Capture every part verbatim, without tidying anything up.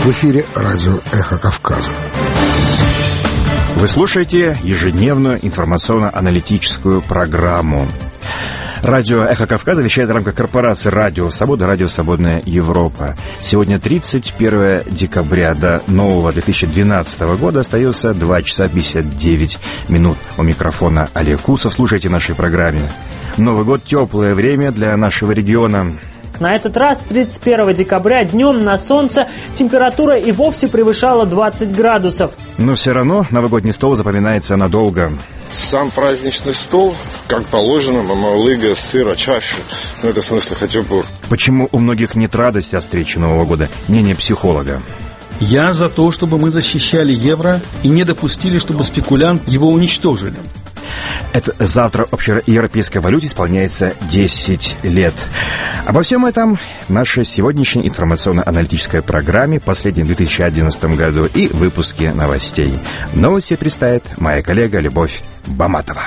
В эфире радио «Эхо Кавказа». Вы слушаете ежедневную информационно-аналитическую программу. Радио «Эхо Кавказа» вещает в рамках корпорации «Радио Свобода», «Радио Свободная Европа». Сегодня тридцать первое декабря. До нового две тысячи двенадцатого года остается два часа пятьдесят девять минут. У микрофона Олег Кусов. Слушайте нашей программе. Новый год — теплое время для нашего региона. На этот раз, тридцать первого декабря, днем на солнце температура и вовсе превышала двадцать градусов. Но все равно новогодний стол запоминается надолго. Сам праздничный стол, как положено, мамалыга, сыра, чаще. Ну, это в смысле хачапур. Почему у многих нет радости от встречи Нового года? Мнение психолога. Я за то, чтобы мы защищали евро и не допустили, чтобы спекулянт его уничтожили. Это завтра общеевропейской валюте исполняется десять лет. Обо всем этом в нашей сегодняшней информационно-аналитической программе, последней в две тысячи одиннадцатом году, и выпуске новостей. Новости представит моя коллега Любовь Баматова.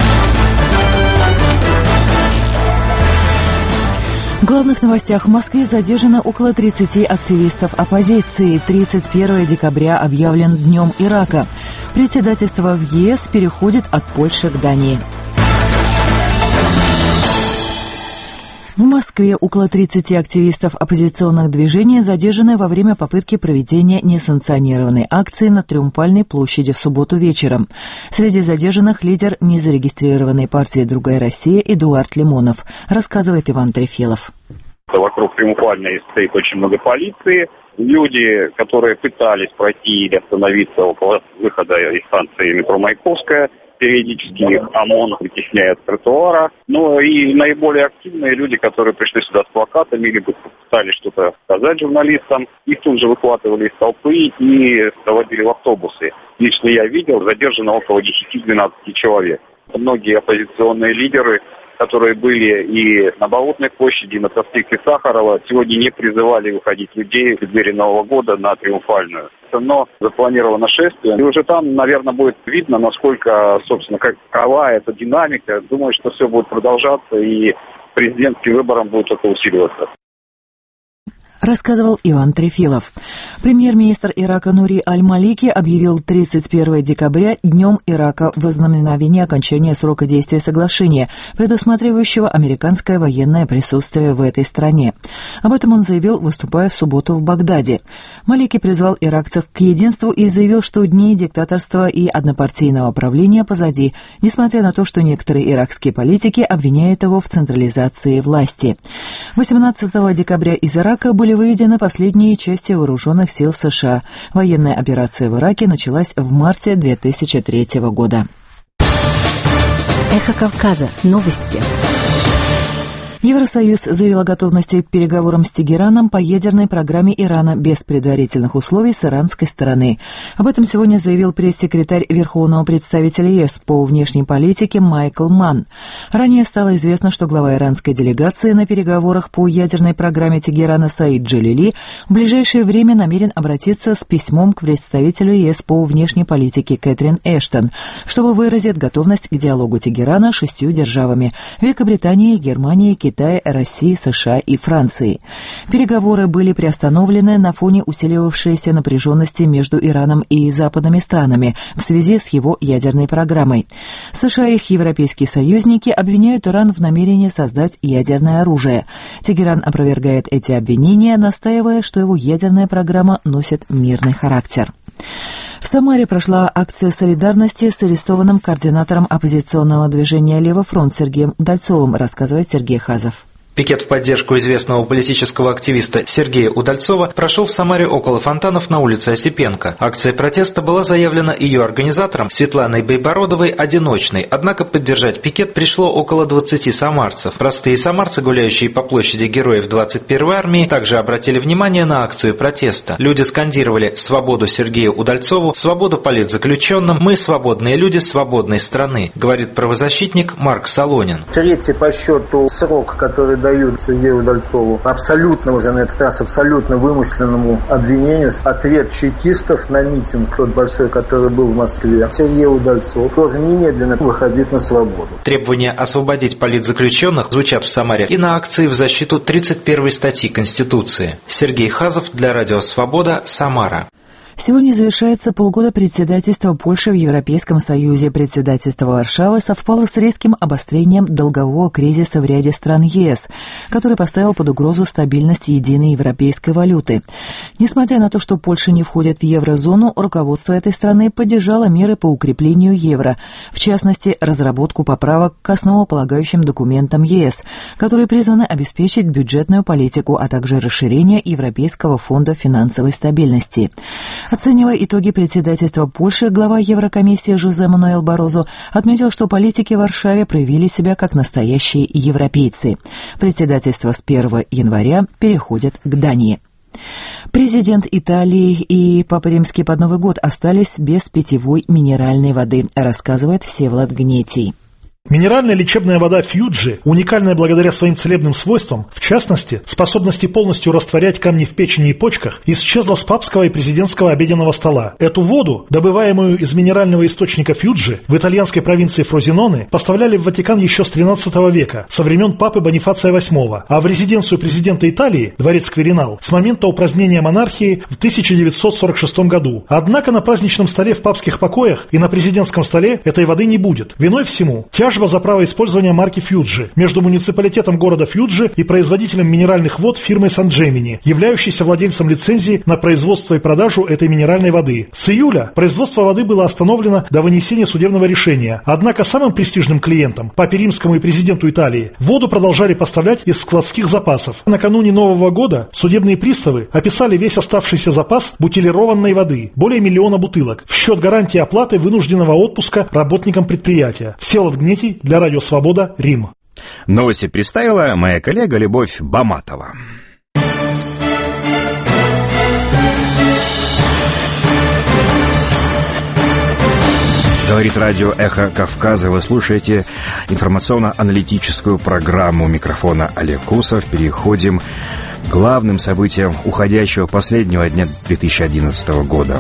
В главных новостях: в Москве задержано около тридцати активистов оппозиции. тридцать первого декабря объявлен Днем Ирака. Председательство в ЕС переходит от Польши к Дании. В Москве около тридцати активистов оппозиционных движений задержаны во время попытки проведения несанкционированной акции на Триумфальной площади в субботу вечером. Среди задержанных лидер незарегистрированной партии «Другая Россия» Эдуард Лимонов, рассказывает Иван Трефилов. Вокруг Триумфальной стоит очень много полиции. Люди, которые пытались пройти или остановиться около выхода из станции метро Маяковская, периодически их ОМОН вытесняет с тротуара. Ну и наиболее активные люди, которые пришли сюда с плакатами или пытались что-то сказать журналистам, их тут же выхватывали из толпы и доводили в автобусы. Лично я видел, задержано около десяти-двенадцати человек. Многие оппозиционные лидеры, которые были и на Болотной площади, и на проспекте Сахарова, сегодня не призывали выходить людей в преддверии Нового года на Триумфальную. Но запланировано шествие. И уже там, наверное, будет видно, насколько, собственно, какова эта динамика. Думаю, что все будет продолжаться, и президентским выборам будет только усиливаться. Рассказывал Иван Трефилов. Премьер-министр Ирака Нури Аль-Малики объявил тридцать первого декабря Днем Ирака в ознаменовании окончания срока действия соглашения, предусматривающего американское военное присутствие в этой стране. Об этом он заявил, выступая в субботу в Багдаде. Малики призвал иракцев к единству и заявил, что дни диктаторства и однопартийного правления позади, несмотря на то, что некоторые иракские политики обвиняют его в централизации власти. восемнадцатого декабря из Ирака были выведены последние части вооруженных сил США. Военная операция в Ираке началась в марте две тысячи третьего года. Эхо Кавказа. Новости. Евросоюз заявил о готовности к переговорам с Тегераном по ядерной программе Ирана без предварительных условий с иранской стороны. Об этом сегодня заявил пресс-секретарь Верховного представителя ЕС по внешней политике Майкл Манн. Ранее стало известно, что глава иранской делегации на переговорах по ядерной программе Тегерана Саид Джалили в ближайшее время намерен обратиться с письмом к представителю ЕС по внешней политике Кэтрин Эштон, чтобы выразить готовность к диалогу Тегерана с шестью державами – Великобританией, Германией, Китаем, Китая, России, США и Франции. Переговоры были приостановлены на фоне усиливавшейся напряженности между Ираном и западными странами в связи с его ядерной программой. США и их европейские союзники обвиняют Иран в намерении создать ядерное оружие. Тегеран опровергает эти обвинения, настаивая, что его ядерная программа носит мирный характер. В Самаре прошла акция солидарности с арестованным координатором оппозиционного движения «Левый фронт» Сергеем Удальцовым, рассказывает Сергей Хазов. Пикет в поддержку известного политического активиста Сергея Удальцова прошел в Самаре около фонтанов на улице Осипенко. Акция протеста была заявлена ее организатором Светланой Байбородовой одиночной, однако поддержать пикет пришло около двадцати самарцев. Простые самарцы, гуляющие по площади Героев двадцать первой армии, также обратили внимание на акцию протеста. Люди скандировали «Свободу Сергею Удальцову», «Свободу политзаключенным», «Мы свободные люди свободной страны», говорит правозащитник Марк Солонин. Третий по счету срок, который задают Сергею Удальцову абсолютно уже на этот раз абсолютно вымышленному обвинению. Ответ чекистов на митинг, тот большой, который был в Москве. Сергей Удальцов тоже немедленно выходить на свободу. Требования освободить политзаключенных звучат в Самаре и на акции в защиту тридцать первой статьи Конституции. Сергей Хазов для Радио Свобода, Самара. Сегодня завершается полгода председательства Польши в Европейском Союзе. Председательство Варшавы совпало с резким обострением долгового кризиса в ряде стран ЕС, который поставил под угрозу стабильность единой европейской валюты. Несмотря на то, что Польша не входит в еврозону, руководство этой страны поддержало меры по укреплению евро, в частности, разработку поправок к основополагающим документам ЕС, которые призваны обеспечить бюджетную политику, а также расширение Европейского фонда финансовой стабильности. Оценивая итоги председательства Польши, глава Еврокомиссии Жозе Мануэль Барозу отметил, что политики в Варшаве проявили себя как настоящие европейцы. Председательство с первого января переходит к Дании. Президент Италии и Папа Римский под Новый год остались без питьевой минеральной воды, рассказывает Всеволод Гнетий. Минеральная лечебная вода Фьюджи, уникальная благодаря своим целебным свойствам, в частности, способности полностью растворять камни в печени и почках, исчезла с папского и президентского обеденного стола. Эту воду, добываемую из минерального источника Фьюджи, в итальянской провинции Фрозиноне, поставляли в Ватикан еще с тринадцатого века, со времен папы Бонифация восьмого, а в резиденцию президента Италии, дворец Квиринал, с момента упразднения монархии в тысяча девятьсот сорок шестом году. Однако на праздничном столе в папских покоях и на президентском столе этой воды не будет. Виной всему тяжба за право использования марки Фьюджи между муниципалитетом города Фьюджи и производителем минеральных вод фирмой Сан-Джемини, являющейся владельцем лицензии на производство и продажу этой минеральной воды. С июля производство воды было остановлено до вынесения судебного решения. Однако самым престижным клиентам, Папе Римскому и президенту Италии, воду продолжали поставлять из складских запасов. Накануне Нового года судебные приставы описали весь оставшийся запас бутилированной воды, более миллиона бутылок, в счет гарантии оплаты вынужденного отпуска работникам предприятия. Всеволод Гнетий для Радио Свобода, Рим. Новости представила моя коллега Любовь Баматова. Говорит радио «Эхо Кавказа». Вы слушаете информационно-аналитическую программу. У микрофона Олег Кусов. Переходим к главным событиям уходящего последнего дня две тысячи одиннадцатого года.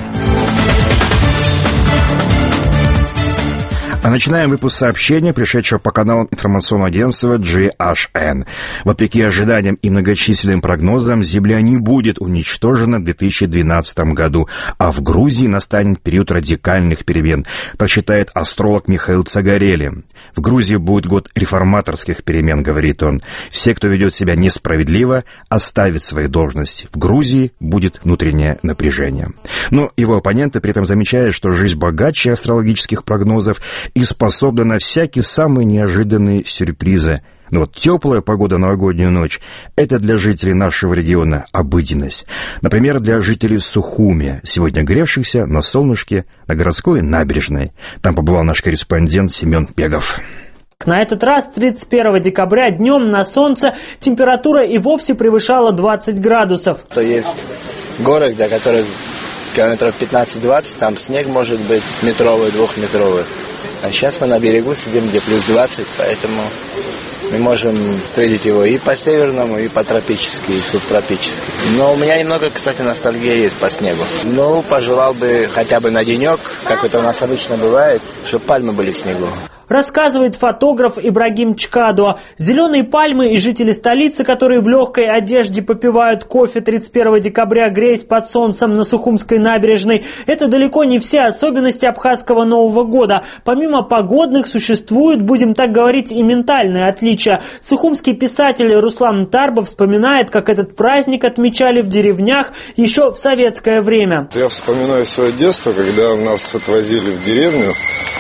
А начинаем выпуск сообщения, пришедшего по каналам информационного агентства джи эйч эн. Вопреки ожиданиям и многочисленным прогнозам, Земля не будет уничтожена в две тысячи двенадцатом году, а в Грузии настанет период радикальных перемен, так считает астролог Михаил Цагарели. В Грузии будет год реформаторских перемен, говорит он. Все, кто ведет себя несправедливо, оставят свои должности. В Грузии будет внутреннее напряжение. Но его оппоненты при этом замечают, что жизнь богаче астрологических прогнозов и способна на всякие самые неожиданные сюрпризы. Но вот теплая погода в новогоднюю ночь – это для жителей нашего региона обыденность. Например, для жителей Сухуми, сегодня гревшихся на солнышке на городской набережной. Там побывал наш корреспондент Семен Пегов. На этот раз тридцать первого декабря днем на солнце температура и вовсе превышала двадцать градусов. То есть горы, до которых километров пятнадцать-двадцать, там снег может быть метровый, двухметровый. А сейчас мы на берегу сидим, где плюс двадцать, поэтому мы можем встретить его и по северному, и по тропически, и субтропически. Но у меня немного, кстати, ностальгия есть по снегу. Ну, пожелал бы хотя бы на денек, как это у нас обычно бывает, чтобы пальмы были в снегу. Рассказывает фотограф Ибрагим Чкадо. Зеленые пальмы и жители столицы, которые в легкой одежде попивают кофе тридцать первого декабря, греясь под солнцем на Сухумской набережной, это далеко не все особенности абхазского Нового года. Помимо погодных существуют, будем так говорить, и ментальные отличия. Сухумский писатель Руслан Тарбов вспоминает, как этот праздник отмечали в деревнях еще в советское время. Я вспоминаю свое детство, когда нас отвозили в деревню.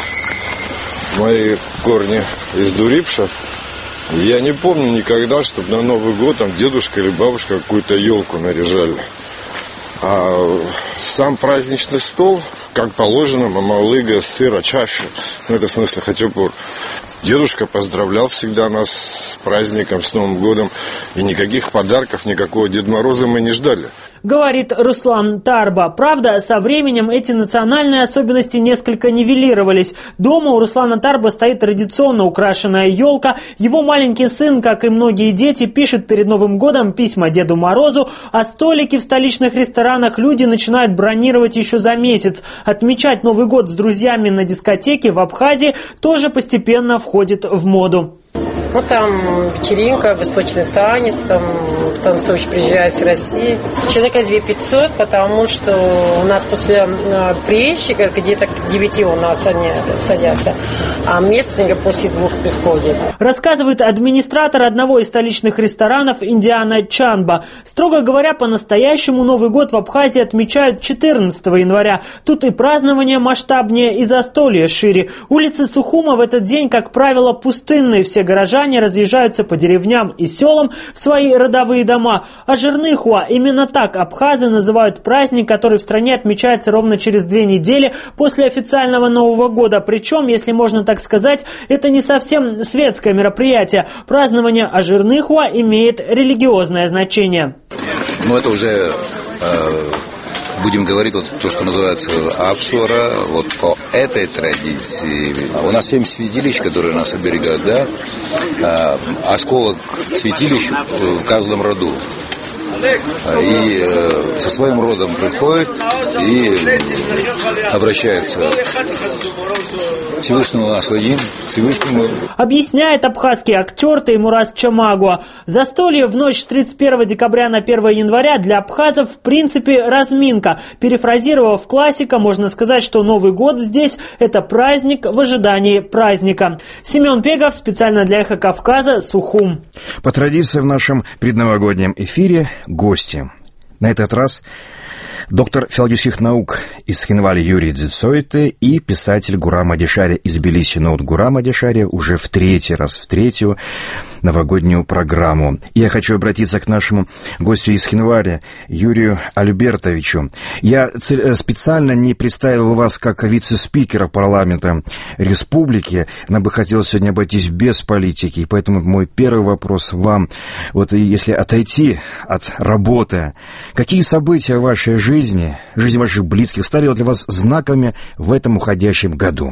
Мои корни из Дурипша. Я не помню никогда, чтобы на Новый год там дедушка или бабушка какую-то елку наряжали. А сам праздничный стол, как положено, мамалыга, сыр, ачафи, ну это в смысле хачапур. Дедушка поздравлял всегда нас с праздником, с Новым годом, и никаких подарков, никакого Деда Мороза мы не ждали. говорит Руслан Тарба. Правда, со временем эти национальные особенности несколько нивелировались. Дома у Руслана Тарба стоит традиционно украшенная елка. Его маленький сын, как и многие дети, пишет перед Новым годом письма Деду Морозу, а столики в столичных ресторанах люди начинают бронировать еще за месяц. Отмечать Новый год с друзьями на дискотеке в Абхазии тоже постепенно входит в моду. Ну, там вечеринка, восточный танец, там танцующий приезжает с России. Человека две тысячи пятьсот, потому что у нас после э, приезжих где-то к девяти у нас они садятся, а местные после двух приходят. Рассказывает администратор одного из столичных ресторанов Индиана Чанба. Строго говоря, по-настоящему Новый год в Абхазии отмечают четырнадцатого января. Тут и празднование масштабнее, и застолье шире. Улицы Сухума в этот день, как правило, пустынные. Все горожане разъезжаются по деревням и селам в свои родовые дома. А Жирныхуа, именно так абхазы называют праздник, который в стране отмечается ровно через две недели после официального Нового года. Причем, если можно так сказать, это не совсем светское мероприятие. Празднование Ажирныхуа имеет религиозное значение. Ну, это уже... Э... Будем говорить вот то, что называется Апсуара, вот по этой традиции. У нас семь святилищ, которые нас оберегают, да? А, осколок святилищ в каждом роду. И э, со своим родом приходит и обращается к Всевышнему нас один, к Всевышнему. Объясняет абхазский актер Теймураз Чамагуа. Застолье в ночь с тридцать первого декабря на первое января для абхазов в принципе разминка. Перефразировав классика, можно сказать, что Новый год здесь – это праздник в ожидании праздника. Семен Пегов специально для Эхо Кавказа, Сухум. По традиции в нашем предновогоднем эфире гости. На этот раз доктор филологических наук из Хинвали Юрий Дзицойте и писатель Гурам Адишари из Тбилиси. Но вот Гурам Адишари уже в третий раз, в третью новогоднюю программу. И я хочу обратиться к нашему гостю из Хинвали, Юрию Альбертовичу. Я специально не представил вас как вице-спикера парламента республики. Нам бы хотелось сегодня обойтись без политики. И поэтому мой первый вопрос вам. Вот если отойти от работы, какие события в вашей жизни, жизни, жизни ваших близких стали для вас знаковыми в этом уходящем году?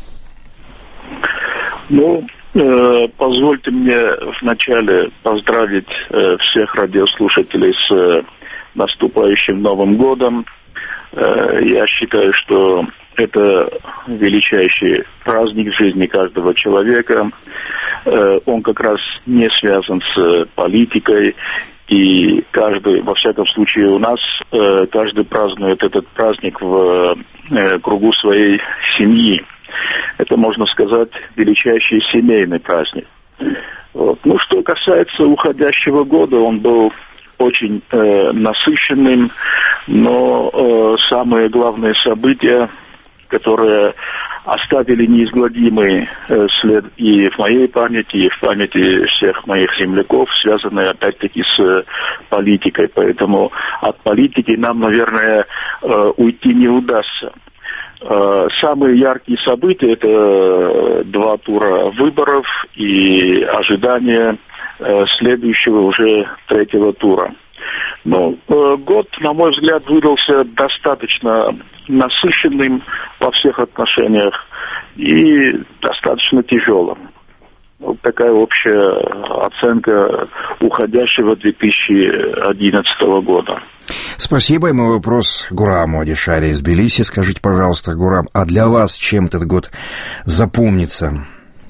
Ну, э, позвольте мне вначале поздравить э, всех радиослушателей с э, наступающим Новым годом. Э, я считаю, что это величайший праздник в жизни каждого человека. Э, он как раз не связан с политикой. И каждый, во всяком случае у нас, э, каждый празднует этот праздник в э, кругу своей семьи. Это, можно сказать, величайший семейный праздник. Вот. Ну, что касается уходящего года, он был очень э, насыщенным, но э, самые главные события, которые оставили неизгладимый э, след и в моей памяти, и в памяти всех моих земляков, связанные опять-таки с э, политикой. Поэтому от политики нам, наверное, э, уйти не удастся. Э, самые яркие события – это э, два тура выборов и ожидание э, следующего уже третьего тура. Ну, год, на мой взгляд, выдался достаточно насыщенным во всех отношениях и достаточно тяжелым. Вот такая общая оценка уходящего две тысячи одиннадцатого года. Спасибо. И мой вопрос Гураму Адишари из Тбилиси. Скажите, пожалуйста, Гурам, а для вас чем этот год запомнится?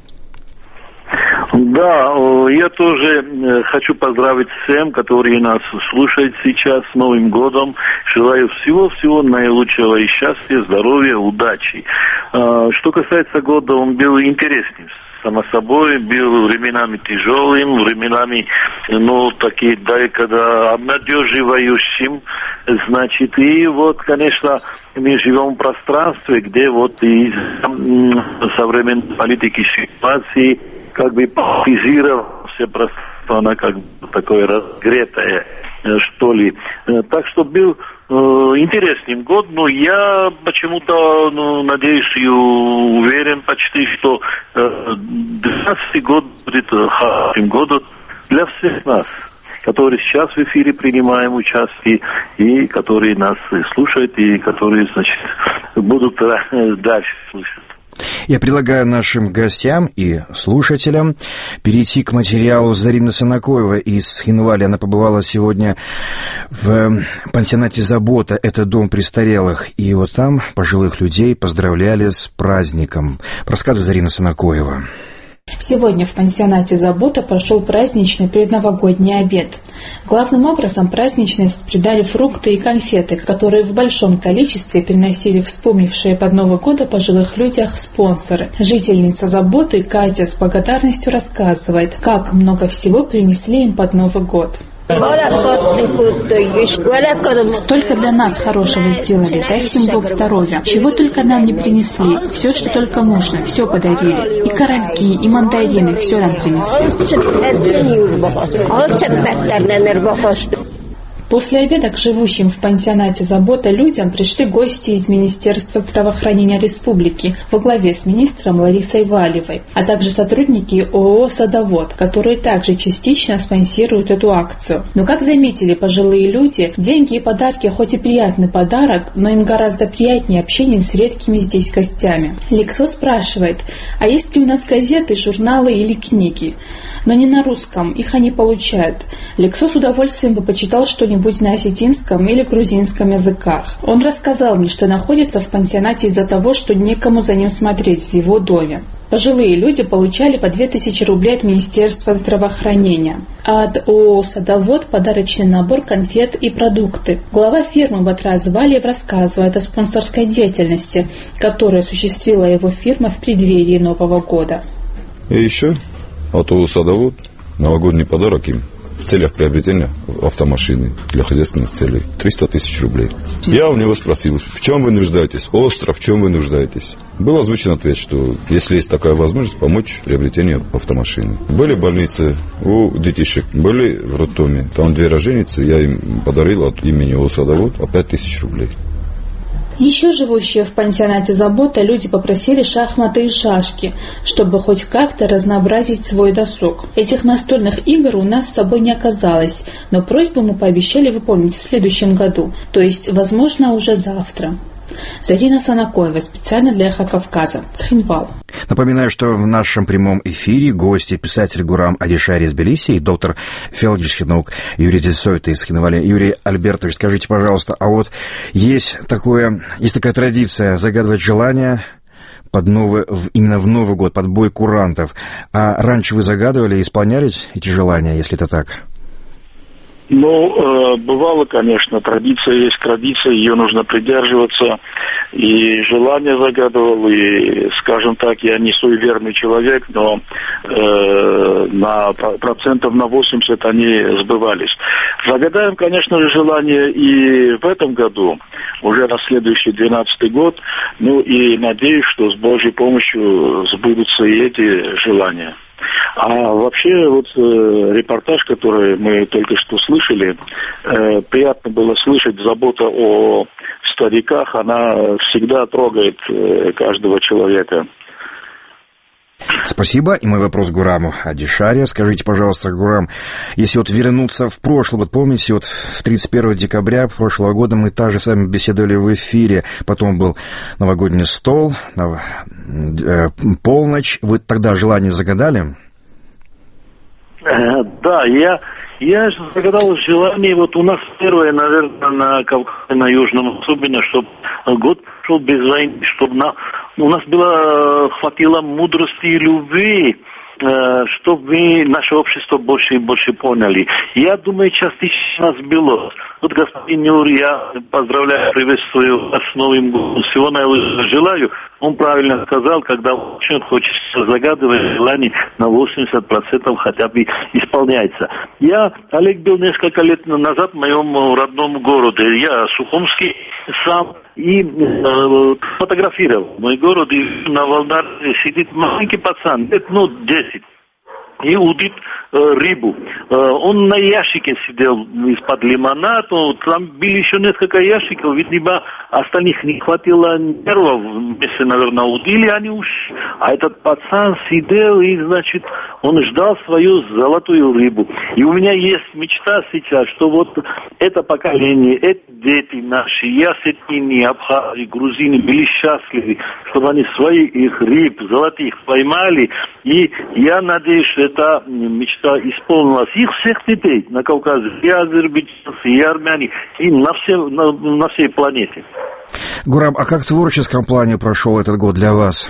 Да, я тоже хочу поздравить всем, которые нас слушают сейчас с Новым годом. Желаю всего-всего наилучшего и счастья, здоровья, удачи. Что касается года, он был интересным. Само собой, был временами тяжелым, временами, ну, такие, да, когда обнадеживающим, значит, и вот, конечно, мы живем в пространстве, где вот и современной политики ситуации, как бы политизировалось все пространство, она как бы такое разгретое, что ли. Так что был э, интересный год, но я почему-то ну, надеюсь и уверен почти, что двадцатый год будет хорошим годом для всех нас. которые сейчас в эфире принимаем участие, и которые нас слушают, и которые, значит, будут дальше слушать. Я предлагаю нашим гостям и слушателям перейти к материалу Зарины Санакоевой из Хинвали. Она побывала сегодня в пансионате «Забота». Это дом престарелых. И вот там пожилых людей поздравляли с праздником. Рассказывает Зарина Санакоева. Сегодня в пансионате «Забота» прошел праздничный предновогодний обед. Главным образом праздничность придали фрукты и конфеты, которые в большом количестве приносили вспомнившие под Новый год о пожилых людях спонсоры. Жительница «Заботы» Катя с благодарностью рассказывает, как много всего принесли им под Новый год. Столько для нас хорошего сделали, дай всем Бог здоровья. Чего только нам не принесли, все, что только можно, все подарили. И корольки, и мандарины, все нам принесли. После обеда к живущим в пансионате «Забота» людям пришли гости из Министерства здравоохранения республики во главе с министром Ларисой Валевой, а также сотрудники ООО «Садовод», которые также частично спонсируют эту акцию. Но, как заметили пожилые люди, деньги и подарки хоть и приятный подарок, но им гораздо приятнее общение с редкими здесь гостями. Лексо спрашивает, а есть ли у нас газеты, журналы или книги? Но не на русском, их они получают. Лексо с удовольствием бы почитал что-нибудь на осетинском или грузинском языках. Он рассказал мне, что находится в пансионате из-за того, что некому за ним смотреть в его доме. Пожилые люди получали по две тысячи рублей от Министерства здравоохранения, а от ООО «Садовод» подарочный набор конфет и продукты. Глава фирмы Батраз Валиев рассказывает о спонсорской деятельности, которую осуществила его фирма в преддверии Нового года. И еще от ООО «Садовод» новогодний подарок им в целях приобретения автомашины для хозяйственных целей. триста тысяч рублей. Я у него спросил, в чем вы нуждаетесь? Остро, в чем вы нуждаетесь? Был озвучен ответ, что если есть такая возможность, помочь в приобретении автомашины. Были больницы у детишек, были в роддоме. Там две роженицы, я им подарил от имени ООО «Садовод» по пять тысяч рублей. Еще живущие в пансионате «Забота» люди попросили шахматы и шашки, чтобы хоть как-то разнообразить свой досуг. Этих настольных игр у нас с собой не оказалось, но просьбу мы пообещали выполнить в следующем году, то есть, возможно, уже завтра. Зарина Санакоева, специально для «Эхо Кавказа», Цхинвал. Напоминаю, что в нашем прямом эфире гости писатель Гурам Адишари из Тбилиси и доктор филологических наук Юрий Десойта из Хинвали. Юрий Альбертович, скажите, пожалуйста, а вот есть, такое, есть такая традиция загадывать желания под новый, именно в Новый год, под бой курантов. А раньше вы загадывали и исполняли эти желания, если это так? Ну, э, бывало, конечно, традиция есть традиция, ее нужно придерживаться. И желание загадывал, и, скажем так, я не суеверный человек, но э, на процентов на восемьдесят они сбывались. Загадаем, конечно же, желание и в этом году, уже на следующий двенадцатый год. Ну и надеюсь, что с Божьей помощью сбудутся и эти желания. А вообще, вот э, репортаж, который мы только что слышали, э, приятно было слышать, забота о стариках, она всегда трогает э, каждого человека. Спасибо. И мой вопрос Гураму Адишари. Скажите, пожалуйста, Гурам, если вот вернуться в прошлое, вот помните, вот в тридцать первого декабря прошлого года мы также с вами беседовали в эфире, потом был новогодний стол, э, полночь. Вы тогда желание загадали? Да, я, я загадал желание, вот у нас первое, наверное, на Кавказе, на Южном особенно, чтобы год прошел без войны, чтобы на, у нас было, хватило мудрости и любви, чтобы мы наше общество больше и больше поняли. Я думаю, частично нас было. Вот, господин Юрий, я поздравляю, приветствую вас с Новым годом. Всего наилучшего желаю. Он правильно сказал, когда очень хочется загадывать желание, на восемьдесят процентов хотя бы исполняется. Я, Олег, был несколько лет назад в моем родном городе. Я Сухумский сам и э, фотографировал мой город. И на Волдаре сидит маленький пацан, лет, ну, десять. и удит э, рыбу. Э, он на ящике сидел из-под лимона, то там были еще несколько ящиков, видимо, остальных не хватило нервов, вместе, наверное, удили они уж, а этот пацан сидел и, значит, он ждал свою золотую рыбу. И у меня есть мечта сейчас, что вот это поколение, эти дети наши, осетины, абхазы, грузины были счастливы, чтобы они своих рыб золотых поймали, и я надеюсь, что эта мечта исполнилась. Их всех детей на Кавказе, и азербайджанцы, и армяне, и на, все, на, на всей планете. Гурам, а как в творческом плане прошел этот год для вас?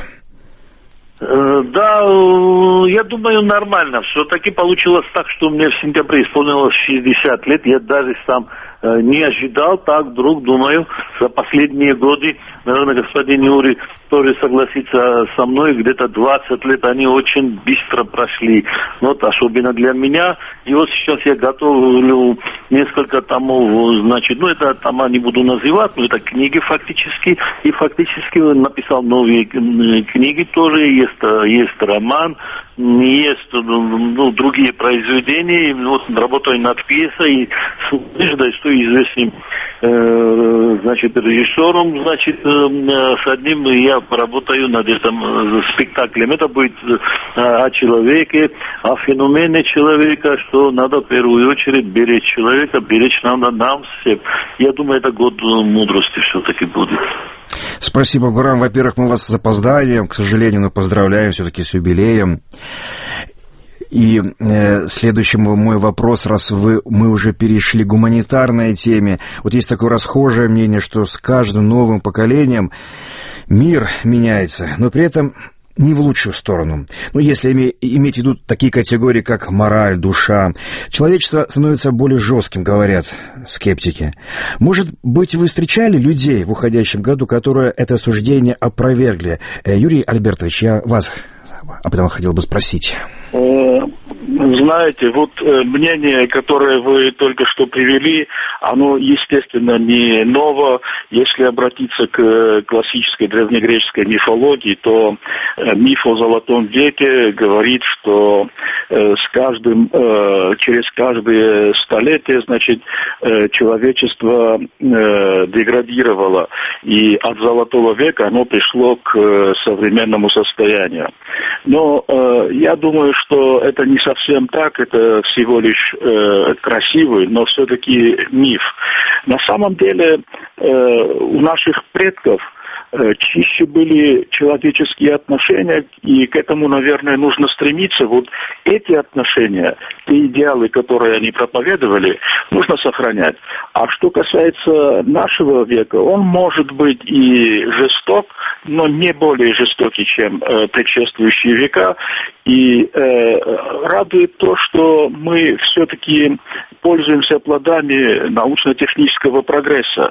Да, я думаю, нормально. Все-таки получилось так, что мне в сентябре исполнилось шестьдесят лет. Я даже сам не ожидал, так вдруг, думаю, за последние годы, наверное, господин Юрий тоже согласится со мной, где-то двадцать лет они очень быстро прошли. Вот, особенно для меня. И вот сейчас я готовлю несколько томов, значит, ну, это тома не буду называть, но это книги фактически, и фактически написал новые книги тоже, есть, есть роман, есть, ну, другие произведения, вот, работаю над пьесой, с надеждой, что известным, э, значит, режиссером, значит, э, с одним я поработаю над этим спектаклем. Это будет о человеке, о феномене человека, что надо в первую очередь беречь человека, беречь надо нам всем. Я думаю, это год мудрости все-таки будет. Спасибо, Гурам. Во-первых, мы вас с опозданием, к сожалению, но поздравляем все-таки с юбилеем. И э, следующий мой вопрос, раз вы, мы уже перешли к гуманитарной теме. Вот есть такое расхожее мнение, что с каждым новым поколением мир меняется, но при этом не в лучшую сторону. Ну, если име, иметь в виду такие категории, как мораль, душа, человечество становится более жестким, говорят скептики. Может быть, вы встречали людей в уходящем году, которые это суждение опровергли? Э, Юрий Альбертович, я вас об этом хотел бы спросить. Знаете, вот мнение, которое вы только что привели, оно, естественно, не ново. Если обратиться к классической древнегреческой мифологии, то миф о Золотом веке говорит, что с каждым, через каждое столетие, значит, человечество деградировало, и от Золотого века оно пришло к современному состоянию. Но я думаю, что это не совсем так, это всего лишь э, красивый, но все-таки миф. На самом деле э, у наших предков э, чище были человеческие отношения, и к этому, наверное, нужно стремиться. Вот эти отношения, те идеалы, которые они проповедовали, нужно сохранять. А что касается нашего века, он может быть и жесток, но не более жестокий, чем э, предшествующие века. И э, радует то, что мы все-таки пользуемся плодами научно-технического прогресса.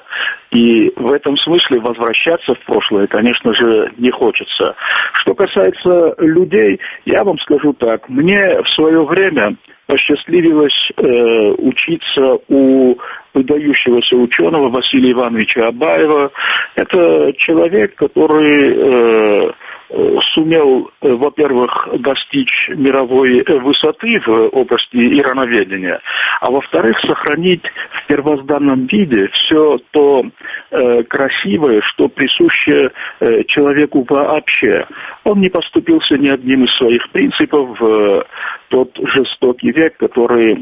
И в этом смысле возвращаться в прошлое, конечно же, не хочется. Что касается людей, я вам скажу так. Мне в свое время посчастливилось э, учиться у выдающегося ученого Василия Ивановича Абаева. Это человек, который... Э, сумел, во-первых, достичь мировой высоты в области ирановедения, а во-вторых, сохранить в первозданном виде все то э, красивое, что присуще э, человеку вообще. Он не поступился ни одним из своих принципов в тот жестокий век, который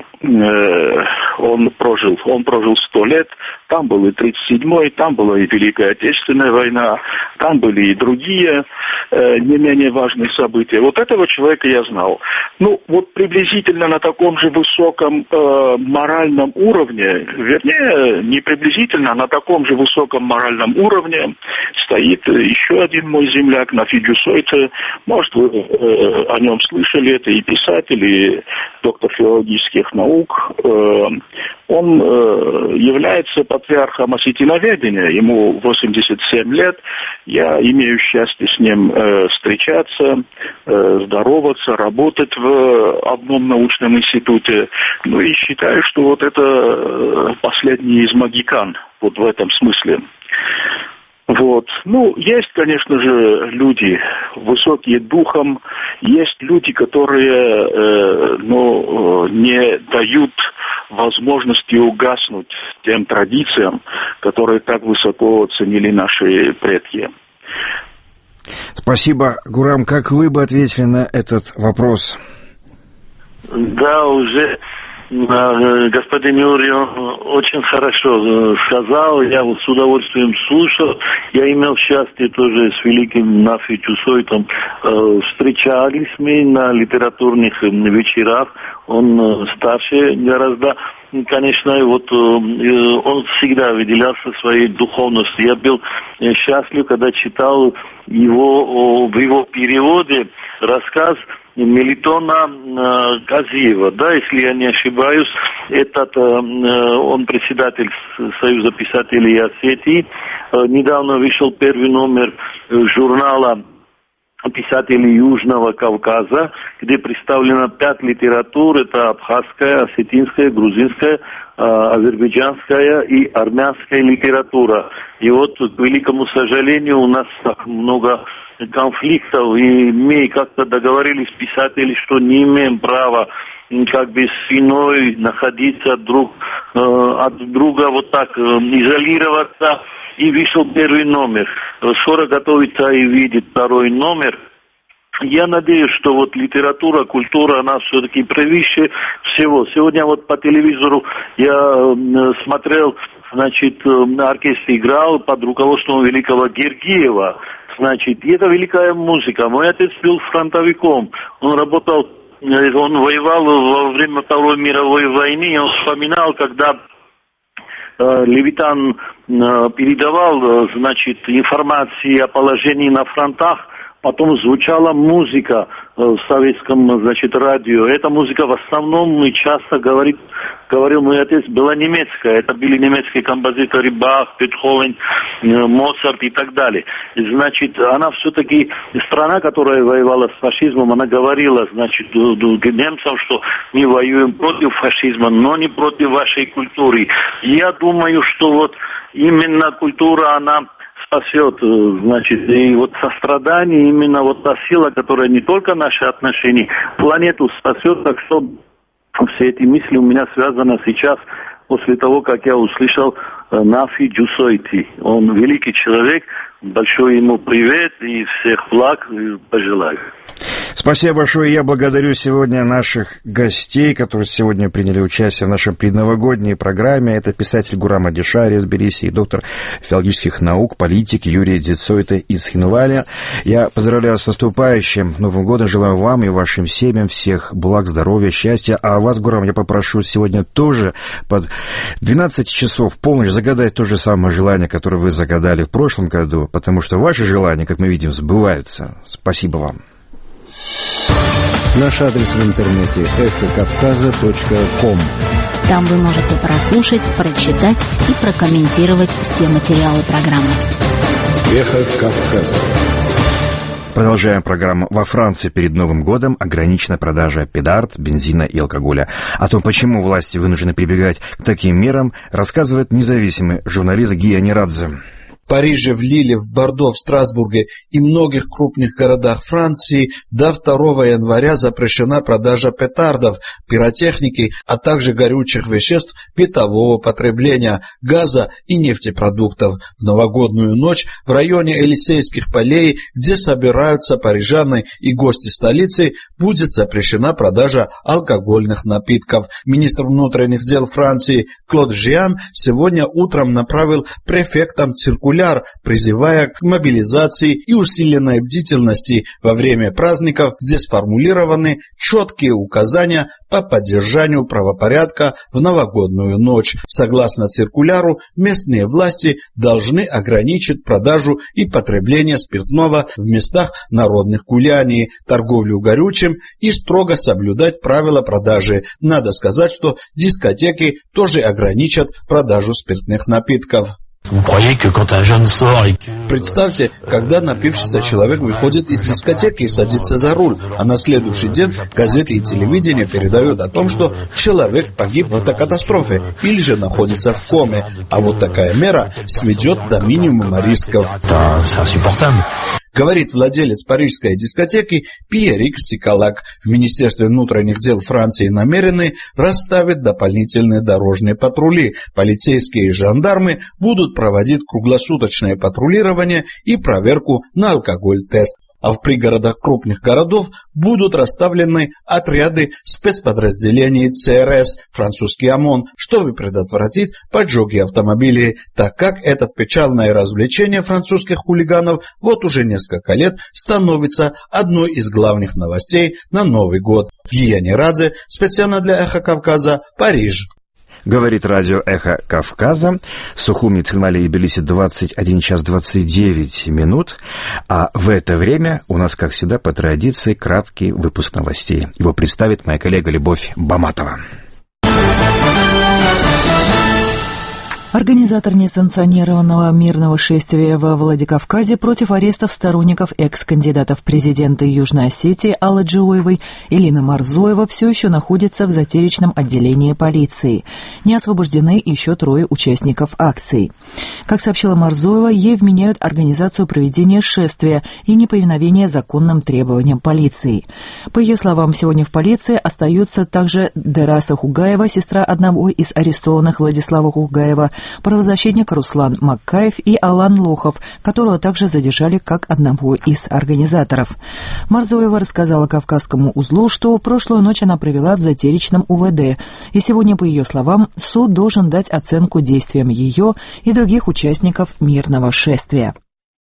э, он прожил. Он прожил сто лет, там был и тридцать седьмой, там была и Великая Отечественная война, там были и другие э, не менее важные события. Вот этого человека я знал. Ну, вот приблизительно на таком же высоком э, моральном уровне, вернее, не приблизительно, а на таком же высоком моральном уровне стоит еще один мой земляк, Нафи Джусойце. Может, вы э, о нем слышали, это и писатель, и доктор филологических наук. Э, он э, является патриархом осетиноведения, ему восемьдесят семь лет. Я имею счастье с ним э, встречаться, э, здороваться, работать в одном научном институте. Ну и считаю, что вот это последний из магикан, вот в этом смысле. Вот. Вот. Ну, есть, конечно же, люди высокие духом, есть люди, которые э, ну, не дают возможности угаснуть тем традициям, которые так высоко ценили наши предки. Спасибо, Гурам. Как вы бы ответили на этот вопрос? Да, уже господин Юрий очень хорошо сказал, я вот с удовольствием слушал, я имел счастье тоже с великим Нафи Чусойтом, встречались мы на литературных вечерах, он старше гораздо, конечно, вот он всегда выделялся своей духовностью, я был счастлив, когда читал его, в его переводе рассказ Мелитона э, Газиева, да, если я не ошибаюсь, этот, э, он председатель Союза писателей Осетии, э, недавно вышел первый номер э, журнала писателей Южного Кавказа, где представлено пять литератур, это абхазская, осетинская, грузинская, э, азербайджанская и армянская литература. И вот, к великому сожалению, у нас так много конфликтов, и мы как-то договорились писатели, что не имеем права как бы спиной находиться друг э, от друга, вот так э, изолироваться, и вышел первый номер. Скоро готовится и видит второй номер. Я надеюсь, что вот литература, культура, она все-таки превыше всего. Сегодня вот по телевизору я э, смотрел, значит, э, оркестр играл под руководством великого Гергиева. Значит, и это великая музыка. Мой отец был фронтовиком. Он работал, он воевал во время Второй мировой войны. Он вспоминал, когда э, Левитан э, передавал, значит, информации о положении на фронтах. Потом звучала музыка в советском, значит, радио. Эта музыка в основном и часто говорит, говорил мой отец, была немецкая. Это были немецкие композиторы Бах, Бетховен, Моцарт и так далее. Значит, она все-таки, страна, которая воевала с фашизмом, она говорила, значит, немцам, что мы воюем против фашизма, но не против вашей культуры. Я думаю, что вот именно культура, она спасет, значит, и вот сострадание, именно вот та сила, которая не только наши отношения, планету спасет, так что все эти мысли у меня связаны сейчас, после того, как я услышал Нафи Чусойти. Он великий человек, большой ему привет и всех благ пожелаю. Спасибо большое. Я благодарю сегодня наших гостей, которые сегодня приняли участие в нашей предновогодней программе. Это писатель Гурам Адишари из Тбилиси и доктор филологических наук, политик Юрий Дицойта из Хинваля. Я поздравляю с наступающим Новым годом. Желаю вам и вашим семьям всех благ, здоровья, счастья. А вас, Гурам, я попрошу сегодня тоже под двенадцать часов в полночь загадать то же самое желание, которое вы загадали в прошлом году, потому что ваши желания, как мы видим, сбываются. Спасибо вам. Наш адрес в интернете эхо кавказа точка ком. Там вы можете прослушать, прочитать и прокомментировать все материалы программы. Эхо Кавказа. Продолжаем программу. Во Франции перед Новым годом ограничена продажа педард, бензина и алкоголя. О том, почему власти вынуждены прибегать к таким мерам, рассказывает независимый журналист Гия Нерадзе. В Париже, в Лиле, в Бордо, в Страсбурге и многих крупных городах Франции до второго января запрещена продажа петардов, пиротехники, а также горючих веществ бытового потребления, газа и нефтепродуктов. В новогоднюю ночь в районе Елисейских полей, где собираются парижане и гости столицы, будет запрещена продажа алкогольных напитков. Министр внутренних дел Франции Клод Жиан сегодня утром направил префектам циркуляр, призывая к мобилизации и усиленной бдительности во время праздников, где сформулированы четкие указания по поддержанию правопорядка в новогоднюю ночь. Согласно циркуляру, местные власти должны ограничить продажу и потребление спиртного в местах народных гуляний, торговлю горючим и строго соблюдать правила продажи. Надо сказать, что дискотеки тоже ограничат продажу спиртных напитков. Представьте, когда напившийся человек выходит из дискотеки и садится за руль, а на следующий день газеты и телевидение передают о том, что человек погиб в автокатастрофе или же находится в коме. А вот такая мера сведет до минимума рисков. Говорит владелец парижской дискотеки Пьерик Сикалак. В Министерстве внутренних дел Франции намерены расставить дополнительные дорожные патрули. Полицейские и жандармы будут проводить круглосуточное патрулирование и проверку на алкоголь-тест. А в пригородах крупных городов будут расставлены отряды спецподразделений ЦРС, французский ОМОН, чтобы предотвратить поджоги автомобилей, так как это печальное развлечение французских хулиганов вот уже несколько лет становится одной из главных новостей на Новый год. Гия Радзе, специально для Эхо Кавказа, Париж. Говорит радио «Эхо Кавказа». В Сухуми, Цхинвале и Тбилиси двадцать один час двадцать девять минут. А в это время у нас, как всегда, по традиции, краткий выпуск новостей. Его представит моя коллега Любовь Баматова. Организатор несанкционированного мирного шествия во Владикавказе против арестов сторонников экс-кандидатов в президенты Южной Осетии Аллы Джиоевой Элина Марзоева все еще находится в застенчивом отделении полиции. Не освобождены еще трое участников акции. Как сообщила Марзоева, ей вменяют организацию проведения шествия и неповиновение законным требованиям полиции. По ее словам, сегодня в полиции остаются также Дераса Хугаева, сестра одного из арестованных Владислава Хугаева, правозащитник Руслан Маккаев и Алан Лохов, которого также задержали как одного из организаторов. Марзоева рассказала Кавказскому узлу, что прошлую ночь она провела в затеричном УВД, и сегодня, по ее словам, суд должен дать оценку действиям ее и других участников мирного шествия.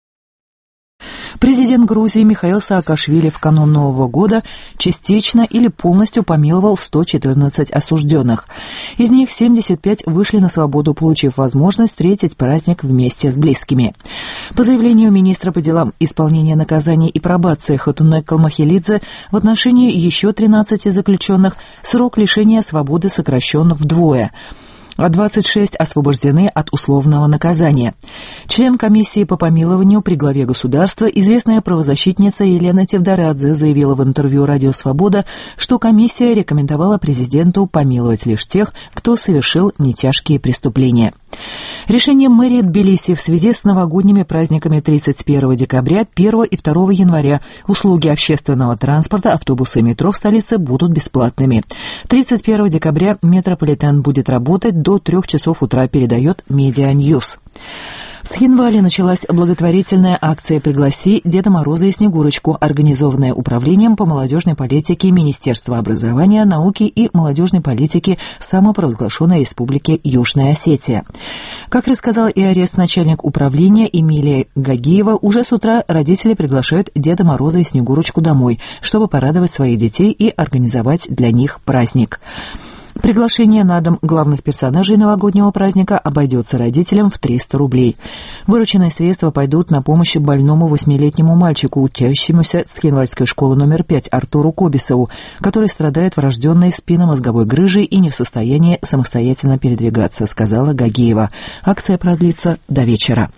Президент Грузии Михаил Саакашвили в канун Нового года частично или полностью помиловал сто четырнадцать осужденных. Из них семьдесят пять вышли на свободу, получив возможность встретить праздник вместе с близкими. По заявлению министра по делам исполнения наказаний и пробации Хатунэ Калмахилидзе, в отношении еще тринадцати заключенных срок лишения свободы сокращен вдвое, а двадцать шесть освобождены от условного наказания. Член комиссии по помилованию при главе государства, известная правозащитница Елена Тевдорадзе, заявила в интервью «Радио Свобода», что комиссия рекомендовала президенту помиловать лишь тех, кто совершил нетяжкие преступления. Решением мэрии Тбилиси в связи с новогодними праздниками тридцать первого декабря, первого и второго января услуги общественного транспорта, автобусы и метро в столице будут бесплатными. тридцать первого декабря метрополитен будет работать до трех часов утра, передает Медиа-Ньюс. В Цхинвале началась благотворительная акция «Пригласи Деда Мороза и Снегурочку», организованная Управлением по молодежной политике Министерства образования, науки и молодежной политики самопровозглашенной Республики Южная Осетия. Как рассказал и арест-начальник управления Эмилия Гагиева, уже с утра родители приглашают Деда Мороза и Снегурочку домой, чтобы порадовать своих детей и организовать для них праздник. Приглашение на дом главных персонажей новогоднего праздника обойдется родителям в триста рублей. Вырученные средства пойдут на помощь больному восьмилетнему мальчику, учащемуся Цхинвальской школы номер пять Артуру Кобисову, который страдает врожденной спинномозговой грыжей и не в состоянии самостоятельно передвигаться, сказала Гагиева. Акция продлится до вечера.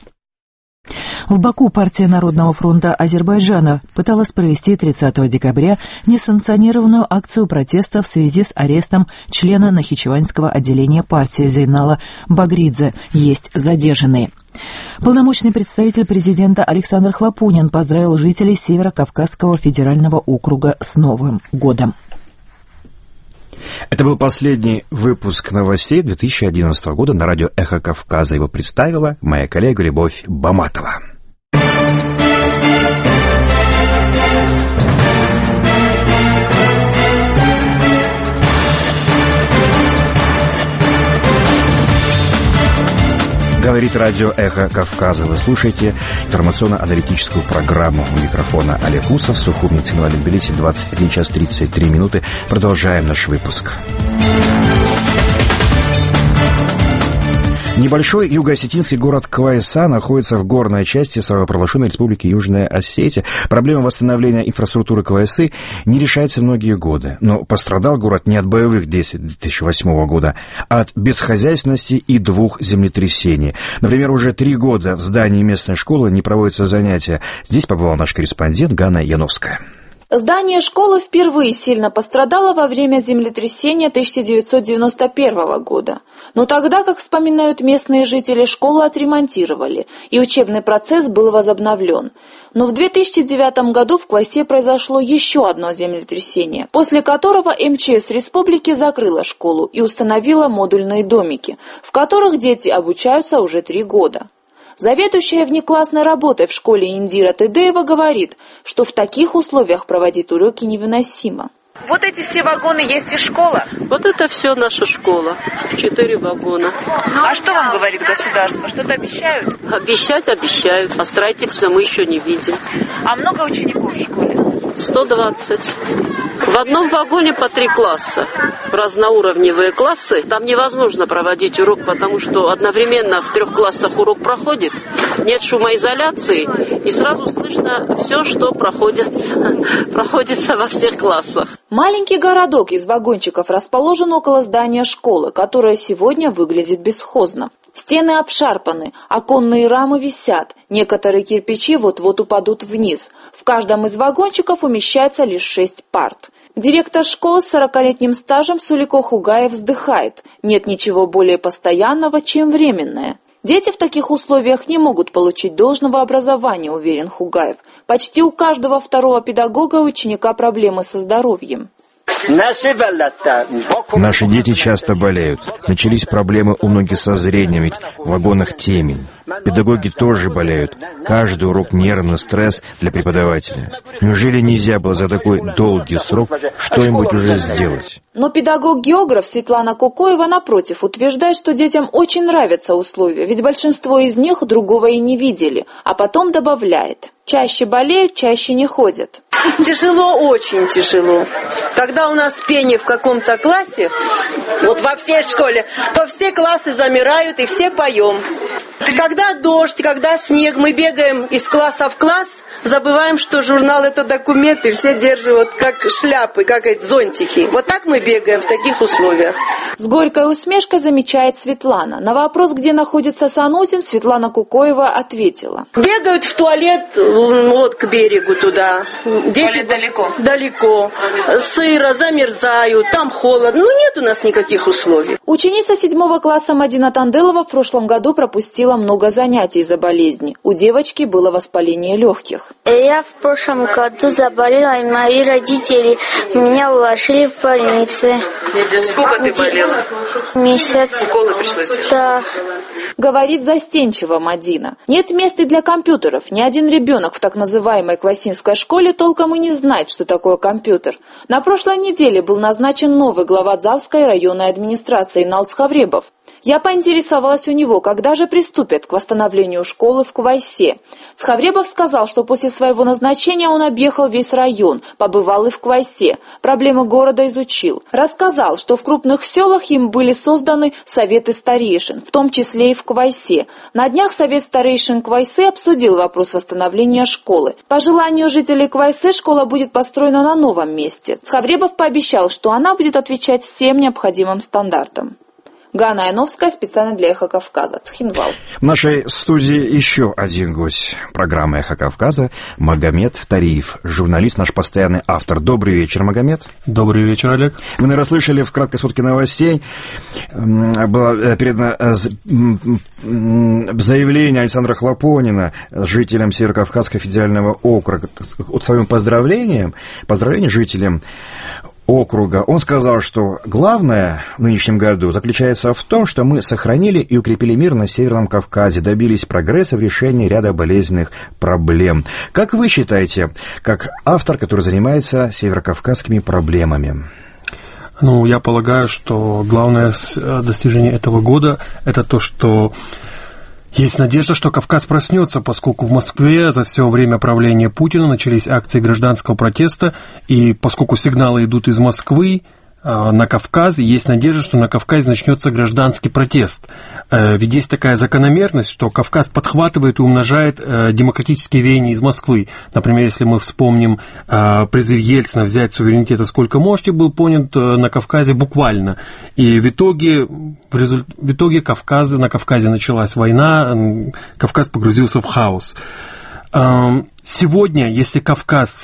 В Баку партия Народного фронта Азербайджана пыталась провести тридцатого декабря несанкционированную акцию протеста в связи с арестом члена Нахичеванского отделения партии Зейнала Багридзе. Есть задержанные. Полномочный представитель президента Александр Хлопунин поздравил жителей Северо-Кавказского федерального округа с Новым годом. Это был последний выпуск новостей две тысячи одиннадцатого года на радио «Эхо Кавказа». Его представила моя коллега Любовь Баматова. Говорит радио «Эхо Кавказа». Вы слушаете информационно-аналитическую программу. У микрофона Олег Усов, Сухуми, Цхинвале, Тбилиси, двадцать один час тридцать три минуты. Продолжаем наш выпуск. Небольшой юго-осетинский город Квайса находится в горной части самопровозглашенной республики Южная Осетия. Проблема восстановления инфраструктуры Квайсы не решается многие годы. Но пострадал город не от боевых действий две тысячи восьмого года, а от бесхозяйственности и двух землетрясений. Например, уже три года в здании местной школы не проводятся занятия. Здесь побывал наш корреспондент Ганна Яновская. Здание школы впервые сильно пострадало во время землетрясения тысяча девятьсот девяносто первого года. Но тогда, как вспоминают местные жители, школу отремонтировали, и учебный процесс был возобновлен. Но в две тысячи девятом году в Квайсе произошло еще одно землетрясение, после которого эм че эс республики закрыла школу и установила модульные домики, в которых дети обучаются уже три года. Заведующая внеклассной работой в школе Индира Тедеева говорит, что в таких условиях проводить уроки невыносимо. Вот эти все вагоны есть и школа? Вот это все наша школа. Четыре вагона. А что вам говорит государство? Что-то обещают? Обещать обещают, а строительства мы еще не видим. А много учеников в школе? сто двадцать. В одном вагоне по три класса. Разноуровневые классы. Там невозможно проводить урок, потому что одновременно в трех классах урок проходит. Нет шумоизоляции, и сразу слышно все, что проходится, проходится во всех классах. Маленький городок из вагончиков расположен около здания школы, которое сегодня выглядит бесхозно. Стены обшарпаны, оконные рамы висят, некоторые кирпичи вот-вот упадут вниз. В каждом из вагончиков умещается лишь шесть парт. Директор школы с сорокалетним стажем Сулико Хугаев вздыхает. Нет ничего более постоянного, чем временное. Дети в таких условиях не могут получить должного образования, уверен Хугаев. Почти у каждого второго педагога у ученика проблемы со здоровьем. Наши дети часто болеют. Начались проблемы у многих со зрением, ведь в вагонах темень. Педагоги тоже болеют. Каждый урок нервный стресс для преподавателя. Неужели нельзя было за такой долгий срок что-нибудь уже сделать? Но педагог-географ Светлана Кукоева, напротив, утверждает, что детям очень нравятся условия, ведь большинство из них другого и не видели, а потом добавляет: чаще болеют, чаще не ходят. Тяжело, очень тяжело. Когда у нас пение в каком-то классе, вот во всей школе, то все классы замирают и все поем. Когда дождь, когда снег, мы бегаем из класса в класс, забываем, что журнал — это документ, и все держат вот как шляпы, как эти зонтики. Вот так мы бегаем в таких условиях. С горькой усмешкой замечает Светлана. На вопрос, где находится Санузин, Светлана Кукоева ответила: бегают в туалет вот к берегу туда. Дети далеко. Далеко. Сыро, замерзают, там холодно. Ну, нет у нас никаких условий. Ученица седьмого класса Мадина Танделова в прошлом году пропустила много занятий из-за болезни. У девочки было воспаление легких. Я в прошлом году заболела, и мои родители меня уложили в больнице. Сколько ты болела? Месяц. В школу пришлось? Да. Говорит застенчиво Мадина. Нет мест и для компьютеров. Ни один ребенок в так называемой Квайсинской школе толком и не знает, что такое компьютер. На прошлой неделе был назначен новый глава Дзавской районной администрации Налц Хавребов. Я поинтересовалась у него, когда же приступят к восстановлению школы в Квайсе. Цхавребов сказал, что после своего назначения он объехал весь район, побывал и в Квайсе, проблемы города изучил. Рассказал, что в крупных селах им были созданы советы старейшин, в том числе и в Квайсе. На днях совет старейшин Квайсы обсудил вопрос восстановления школы. По желанию жителей Квайсы школа будет построена на новом месте. Цхавребов пообещал, что она будет отвечать всем необходимым стандартам. Ганна Яновская, специально для «Эхо Кавказа», Цхинвал. В нашей студии еще один гость программы «Эхо Кавказа» Магомед Тариев, журналист, наш постоянный автор. Добрый вечер, Магомед. Добрый вечер, Олег. Вы, наверное, слышали в краткой сводке новостей, было передано заявление Александра Хлопонина жителям Северокавказского федерального округа с своим поздравлением, поздравление жителям округа. Он сказал, что главное в нынешнем году заключается в том, что мы сохранили и укрепили мир на Северном Кавказе, добились прогресса в решении ряда болезненных проблем. Как вы считаете, как автор, который занимается северокавказскими проблемами? Ну, я полагаю, что главное достижение этого года – это то, что есть надежда, что Кавказ проснется, поскольку в Москве за все время правления Путина начались акции гражданского протеста, и поскольку сигналы идут из Москвы, на Кавказе, есть надежда, что на Кавказе начнется гражданский протест. Ведь есть такая закономерность, что Кавказ подхватывает и умножает демократические веяния из Москвы. Например, если мы вспомним призыв Ельцина взять суверенитет, сколько можете, был понят на Кавказе буквально. И в итоге, в результ... в итоге Кавказе, на Кавказе началась война, Кавказ погрузился в хаос. Сегодня, если Кавказ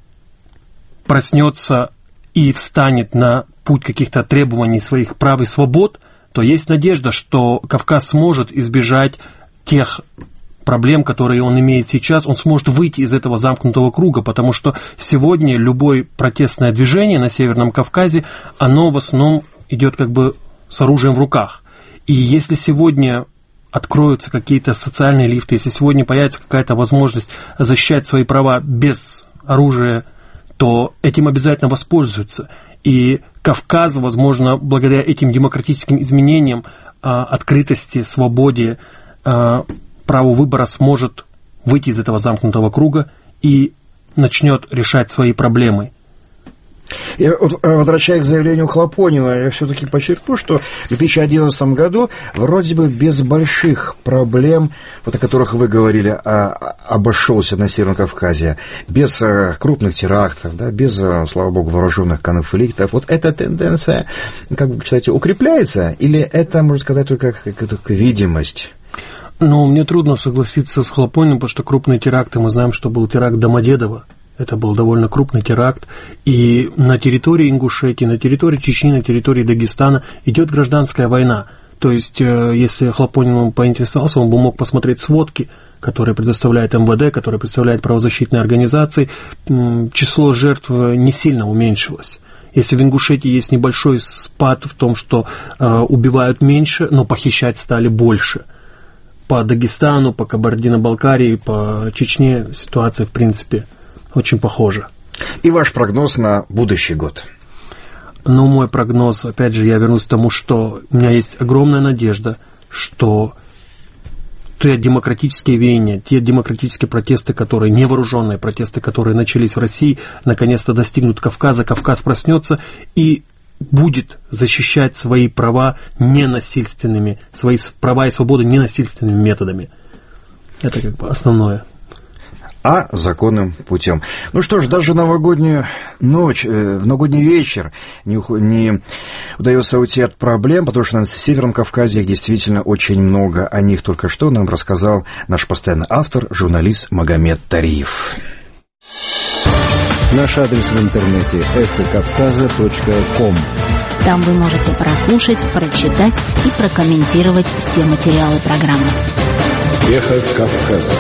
проснется и встанет на путь каких-то требований своих прав и свобод, то есть надежда, что Кавказ сможет избежать тех проблем, которые он имеет сейчас, он сможет выйти из этого замкнутого круга, потому что сегодня любое протестное движение на Северном Кавказе, оно в основном идет как бы с оружием в руках. И если сегодня откроются какие-то социальные лифты, если сегодня появится какая-то возможность защищать свои права без оружия, то этим обязательно воспользуются. И Кавказ, возможно, благодаря этим демократическим изменениям, открытости, свободе, праву выбора сможет выйти из этого замкнутого круга и начнет решать свои проблемы. Я, вот, возвращаясь к заявлению Хлопонина, я все-таки подчеркну, что в две тысячи одиннадцатом году вроде бы без больших проблем, вот о которых вы говорили, а, обошелся на Северном Кавказе, без а, крупных терактов, да, без, а, слава богу, вооруженных конфликтов. Вот эта тенденция, как бы, кстати, укрепляется, или это, можно сказать, только как видимость? Ну, мне трудно согласиться с Хлопониным, потому что крупные теракты, мы знаем, что был теракт Домодедово. Это был довольно крупный теракт. И на территории Ингушетии, на территории Чечни, на территории Дагестана идет гражданская война. То есть, если Хлопонин поинтересовался, он бы мог посмотреть сводки, которые предоставляет эм вэ дэ, которые представляют правозащитные организации. Число жертв не сильно уменьшилось. Если в Ингушетии есть небольшой спад в том, что убивают меньше, но похищать стали больше. По Дагестану, по Кабардино-Балкарии, по Чечне ситуация, в принципе, очень похоже. И ваш прогноз на будущий год? Ну, мой прогноз, опять же, я вернусь к тому, что у меня есть огромная надежда, что те демократические веяния, те демократические протесты, которые, невооруженные протесты, которые начались в России, наконец-то достигнут Кавказа, Кавказ проснется и будет защищать свои права ненасильственными, свои права и свободы ненасильственными методами. Это как бы основное. А законным путем. Ну что ж, даже новогоднюю ночь, э, в новогодний вечер не, не удается уйти от проблем, потому что на Северном Кавказе их действительно очень много. О них только что нам рассказал наш постоянный автор, журналист Магомед Тариев. Наш адрес в интернете эхо кавказа точка ком. Там вы можете прослушать, прочитать и прокомментировать все материалы программы. Эхо Кавказа.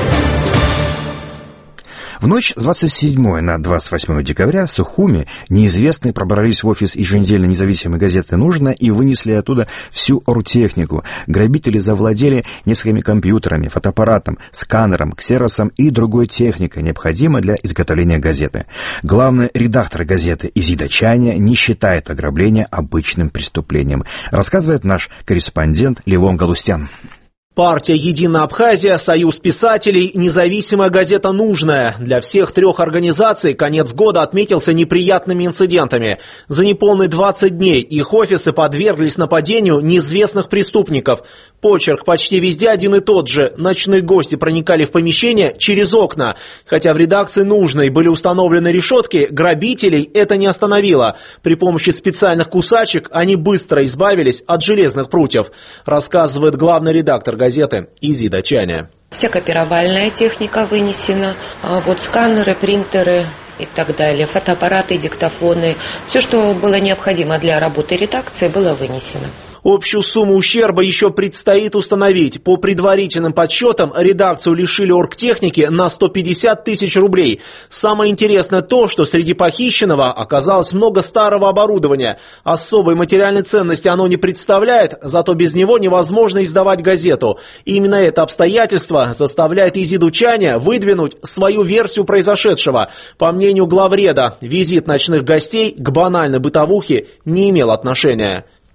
В ночь с двадцать седьмого на двадцать восьмое декабря в Сухуми неизвестные пробрались в офис еженедельно независимой газеты «Нужно» и вынесли оттуда всю оргтехнику. Грабители завладели несколькими компьютерами, фотоаппаратом, сканером, ксеросом и другой техникой, необходимой для изготовления газеты. Главный редактор газеты Изида Чаня не считает ограбление обычным преступлением, рассказывает наш корреспондент Левон Галустян. Партия «Единая Абхазия», Союз писателей, независимая газета «Нужная». Для всех трех организаций конец года отметился неприятными инцидентами. За неполные двадцать дней их офисы подверглись нападению неизвестных преступников. Почерк почти везде один и тот же. Ночные гости проникали в помещение через окна. Хотя в редакции «Нужной» были установлены решетки, грабителей это не остановило. При помощи специальных кусачек они быстро избавились от железных прутьев, рассказывает главный редактор газеты. газеты Изида Чаня. Вся копировальная техника вынесена, а вот сканеры, принтеры и так далее, фотоаппараты, диктофоны, все, что было необходимо для работы редакции, было вынесено. Общую сумму ущерба еще предстоит установить. По предварительным подсчетам, редакцию лишили оргтехники на сто пятьдесят тысяч рублей. Самое интересное то, что среди похищенного оказалось много старого оборудования. Особой материальной ценности оно не представляет, зато без него невозможно издавать газету. И именно это обстоятельство заставляет Изиду Чаня выдвинуть свою версию произошедшего. По мнению главреда, визит ночных гостей к банальной бытовухе не имел отношения.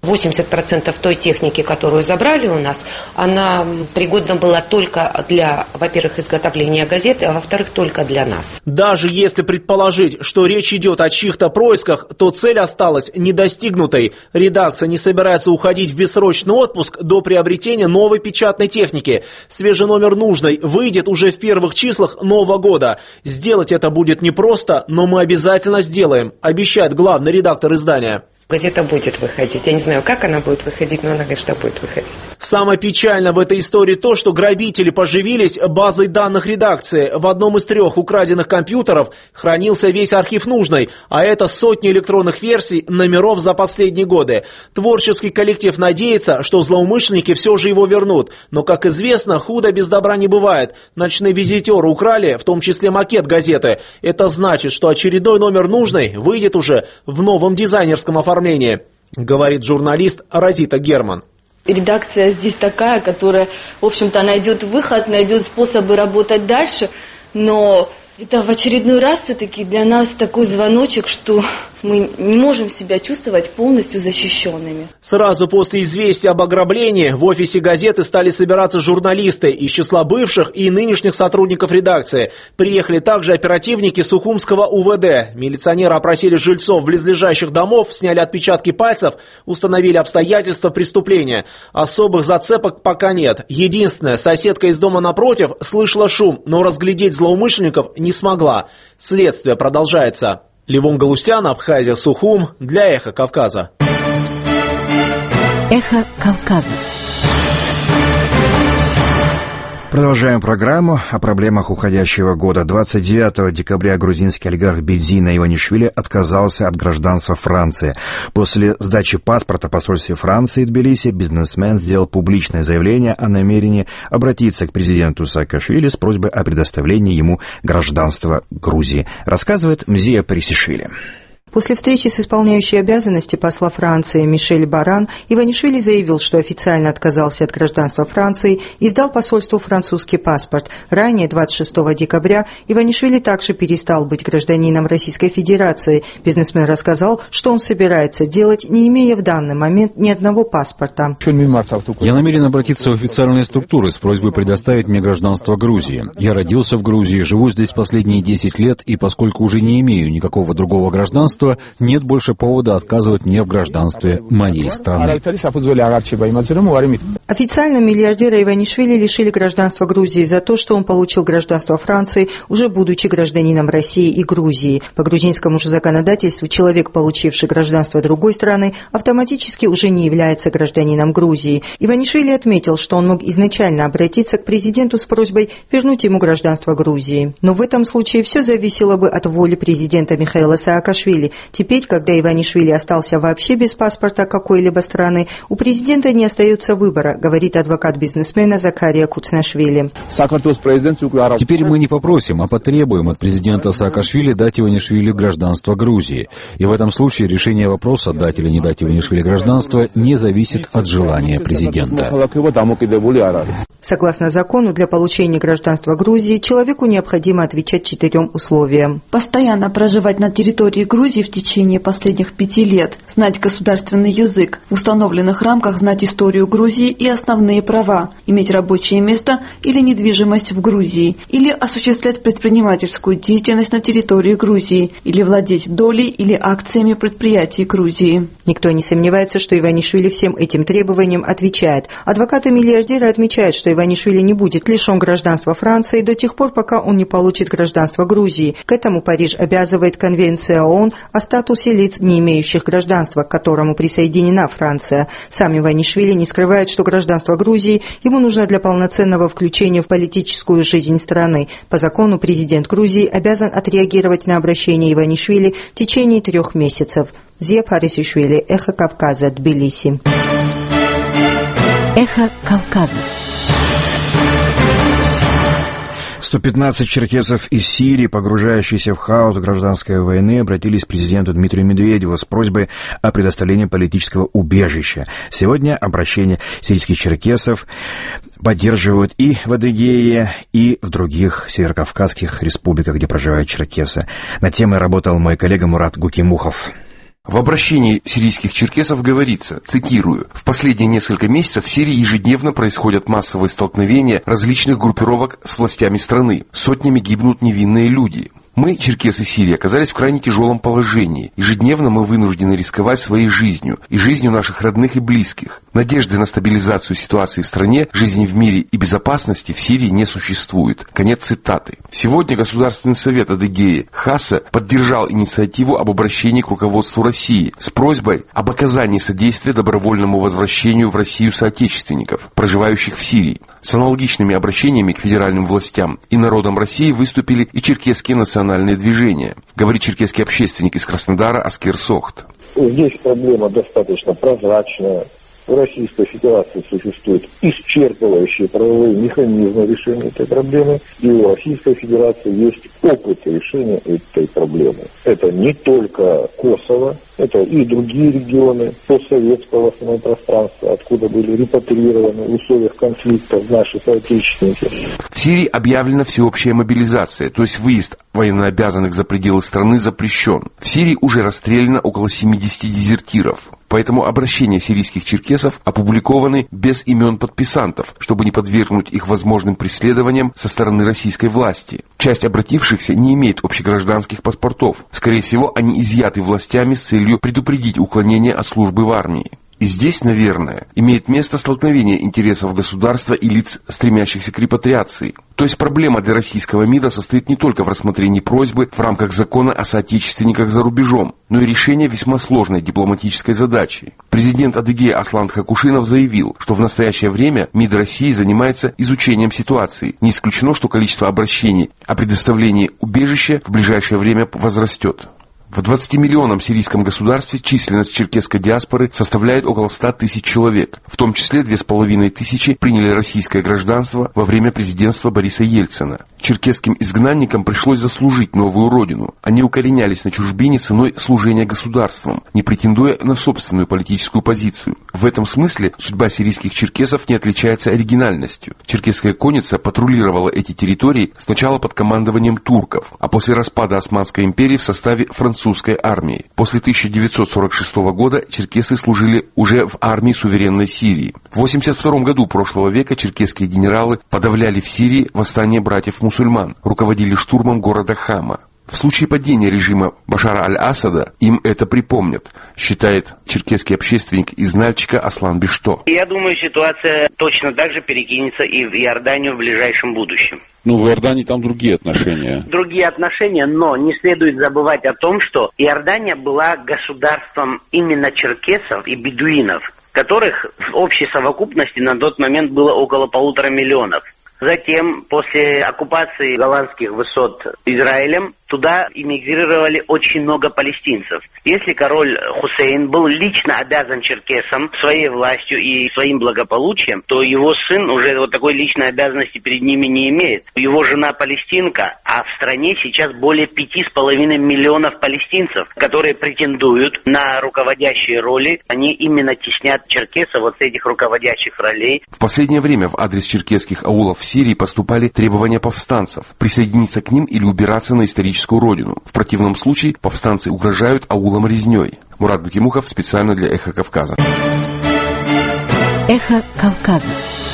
восемьдесят процентов той техники, которую забрали у нас, она пригодна была только для, во-первых, изготовления газеты, а во-вторых, только для нас. Даже если предположить, что речь идет о чьих-то происках, то цель осталась недостигнутой. Редакция не собирается уходить в бессрочный отпуск до приобретения новой печатной техники. Свежий номер нужной выйдет уже в первых числах нового года. Сделать это будет непросто, но мы обязательно сделаем, обещает главный редактор издания. Газета будет выходить. Я не знаю, как она будет выходить, но она, говорит, что будет выходить. Самое печальное в этой истории то, что грабители поживились базой данных редакции. В одном из трех украденных компьютеров хранился весь архив нужной, а это сотни электронных версий номеров за последние годы. Творческий коллектив надеется, что злоумышленники все же его вернут. Но, как известно, худо без добра не бывает. Ночные визитеры украли, в том числе макет газеты. Это значит, что очередной номер нужной выйдет уже в новом дизайнерском оформлении, говорит журналист Розита Герман. Редакция здесь такая, которая, в общем-то, найдет выход, найдет способы работать дальше, но это в очередной раз все-таки для нас такой звоночек, что мы не можем себя чувствовать полностью защищенными. Сразу после известия об ограблении в офисе газеты стали собираться журналисты из числа бывших и нынешних сотрудников редакции. Приехали также оперативники Сухумского У В Д. Милиционеры опросили жильцов близлежащих домов, сняли отпечатки пальцев, установили обстоятельства преступления. Особых зацепок пока нет. Единственное, соседка из дома напротив слышала шум, но разглядеть злоумышленников не смогла. Следствие продолжается. Левон Галустян, Абхазия, Сухум, для Эхо Кавказа. Эхо Кавказа. Продолжаем программу о проблемах уходящего года. двадцать девятого декабря грузинский олигарх Бедзина Иванишвили отказался от гражданства Франции. После сдачи паспорта в посольстве Франции в Тбилиси бизнесмен сделал публичное заявление о намерении обратиться к президенту Саакашвили с просьбой о предоставлении ему гражданства Грузии, рассказывает Мзия Парисишвили. После встречи с исполняющей обязанности посла Франции Мишель Баран, Иванишвили заявил, что официально отказался от гражданства Франции и сдал посольству французский паспорт. Ранее, двадцать шестого декабря, Иванишвили также перестал быть гражданином Российской Федерации. Бизнесмен рассказал, что он собирается делать, не имея в данный момент ни одного паспорта. Я намерен обратиться в официальные структуры с просьбой предоставить мне гражданство Грузии. Я родился в Грузии, живу здесь последние десять лет, и поскольку уже не имею никакого другого гражданства, нет больше повода отказывать мне в гражданстве моей страны. Официально миллиардера Иванишвили лишили гражданства Грузии за то, что он получил гражданство Франции, уже будучи гражданином России и Грузии. По грузинскому же законодательству человек, получивший гражданство другой страны, автоматически уже не является гражданином Грузии. Иванишвили отметил, что он мог изначально обратиться к президенту с просьбой вернуть ему гражданство Грузии. Но в этом случае все зависело бы от воли президента Михаила Саакашвили. Теперь, когда Иванишвили остался вообще без паспорта какой-либо страны, у президента не остается выбора, говорит адвокат бизнесмена Закария Куцнашвили. Теперь мы не попросим, а потребуем от президента Саакашвили дать Иванишвили гражданство Грузии. И в этом случае решение вопроса, дать или не дать Иванишвили гражданство, не зависит от желания президента. Согласно закону, для получения гражданства Грузии человеку необходимо отвечать четырем условиям. Постоянно проживать на территории Грузии в течение последних пяти лет, знать государственный язык, в установленных рамках знать историю Грузии и основные права, иметь рабочее место или недвижимость в Грузии, или осуществлять предпринимательскую деятельность на территории Грузии, или владеть долей или акциями предприятий Грузии. Никто не сомневается, что Иванишвили всем этим требованиям отвечает. Адвокаты миллиардера отмечают, что Иванишвили не будет лишен гражданства Франции до тех пор, пока он не получит гражданство Грузии. К этому Париж обязывает Конвенция ООН о статусе лиц, не имеющих гражданства, к которому присоединена Франция. Сам Иванишвили не скрывает, что гражданство Грузии ему нужно для полноценного включения в политическую жизнь страны. По закону президент Грузии обязан отреагировать на обращение Иванишвили в течение трех месяцев. Мзия Парисишвили, Эхо Кавказа, Тбилиси. Эхо Кавказа. сто пятнадцать черкесов из Сирии, погружающиеся в хаос гражданской войны, обратились к президенту Дмитрию Медведеву с просьбой о предоставлении политического убежища. Сегодня обращение сирийских черкесов поддерживают и в Адыгее, и в других северокавказских республиках, где проживают черкесы. Над темой работал мой коллега Мурат Гукимухов. В обращении сирийских черкесов говорится, цитирую, «В последние несколько месяцев в Сирии ежедневно происходят массовые столкновения различных группировок с властями страны. Сотнями гибнут невинные люди. Мы, черкесы Сирии, оказались в крайне тяжелом положении. Ежедневно мы вынуждены рисковать своей жизнью и жизнью наших родных и близких. Надежды на стабилизацию ситуации в стране, жизни в мире и безопасности в Сирии не существует». Конец цитаты. Сегодня Государственный совет Адыгеи ХАСА поддержал инициативу об обращении к руководству России с просьбой об оказании содействия добровольному возвращению в Россию соотечественников, проживающих в Сирии. С аналогичными обращениями к федеральным властям и народам России выступили и черкесские национальные движения, говорит черкесский общественник из Краснодара Аскер Сохт. Здесь проблема достаточно прозрачная. В Российской Федерации существуют исчерпывающие правовые механизмы решения этой проблемы, и у Российской Федерации есть опыт решения этой проблемы. Это не только Косово, это и другие регионы постсоветского пространства, откуда были репатриированы в условиях конфликтов наши соотечественники. В Сирии объявлена всеобщая мобилизация, то есть выезд военнообязанных за пределы страны запрещен. В Сирии уже расстреляно около семидесяти дезертиров. Поэтому обращения сирийских черкесов опубликованы без имен подписантов, чтобы не подвергнуть их возможным преследованиям со стороны российской власти. Часть обратившихся не имеет общегражданских паспортов. Скорее всего, они изъяты властями с целью предупредить уклонение от службы в армии. И здесь, наверное, имеет место столкновение интересов государства и лиц, стремящихся к репатриации. То есть проблема для российского МИДа состоит не только в рассмотрении просьбы в рамках закона о соотечественниках за рубежом, но и решении весьма сложной дипломатической задачи. Президент Адыгеи Аслан Хакушинов заявил, что в настоящее время МИД России занимается изучением ситуации. Не исключено, что количество обращений о предоставлении убежища в ближайшее время возрастет. В двадцатимиллионном сирийском государстве численность черкесской диаспоры составляет около ста тысяч человек. В том числе две с половиной тысячи приняли российское гражданство во время президентства Бориса Ельцина. Черкесским изгнанникам пришлось заслужить новую родину. Они укоренялись на чужбине ценой служения государством, не претендуя на собственную политическую позицию. В этом смысле судьба сирийских черкесов не отличается оригинальностью. Черкесская конница патрулировала эти территории сначала под командованием турков, а после распада Османской империи в составе французов. Французской армии. После тысяча девятьсот сорок шестого года черкесы служили уже в армии суверенной Сирии. В восемьдесят втором году прошлого века черкесские генералы подавляли в Сирии восстание братьев-мусульман, руководили штурмом города Хама. В случае падения режима Башара аль-Асада им это припомнят, считает черкесский общественник из Нальчика Аслан Бишто. Я думаю, ситуация точно так же перекинется и в Иорданию в ближайшем будущем. Ну, в Иордании там другие отношения. Другие отношения, но не следует забывать о том, что Иордания была государством именно черкесов и бедуинов, которых в общей совокупности на тот момент было около полутора миллионов. Затем, после оккупации голландских высот Израилем, туда эмигрировали очень много палестинцев. Если король Хусейн был лично обязан черкесам своей властью и своим благополучием, то его сын уже вот такой личной обязанности перед ними не имеет. Его жена палестинка, а в стране сейчас более пяти с половиной миллионов палестинцев, которые претендуют на руководящие роли. Они именно теснят черкесов вот с этих руководящих ролей. В последнее время в адрес черкесских аулов в Сирии поступали требования повстанцев присоединиться к ним или убираться на историческую родину. В противном случае повстанцы угрожают аулам резней. Мурат Букимухов специально для «Эхо Кавказа». «Эхо Кавказа».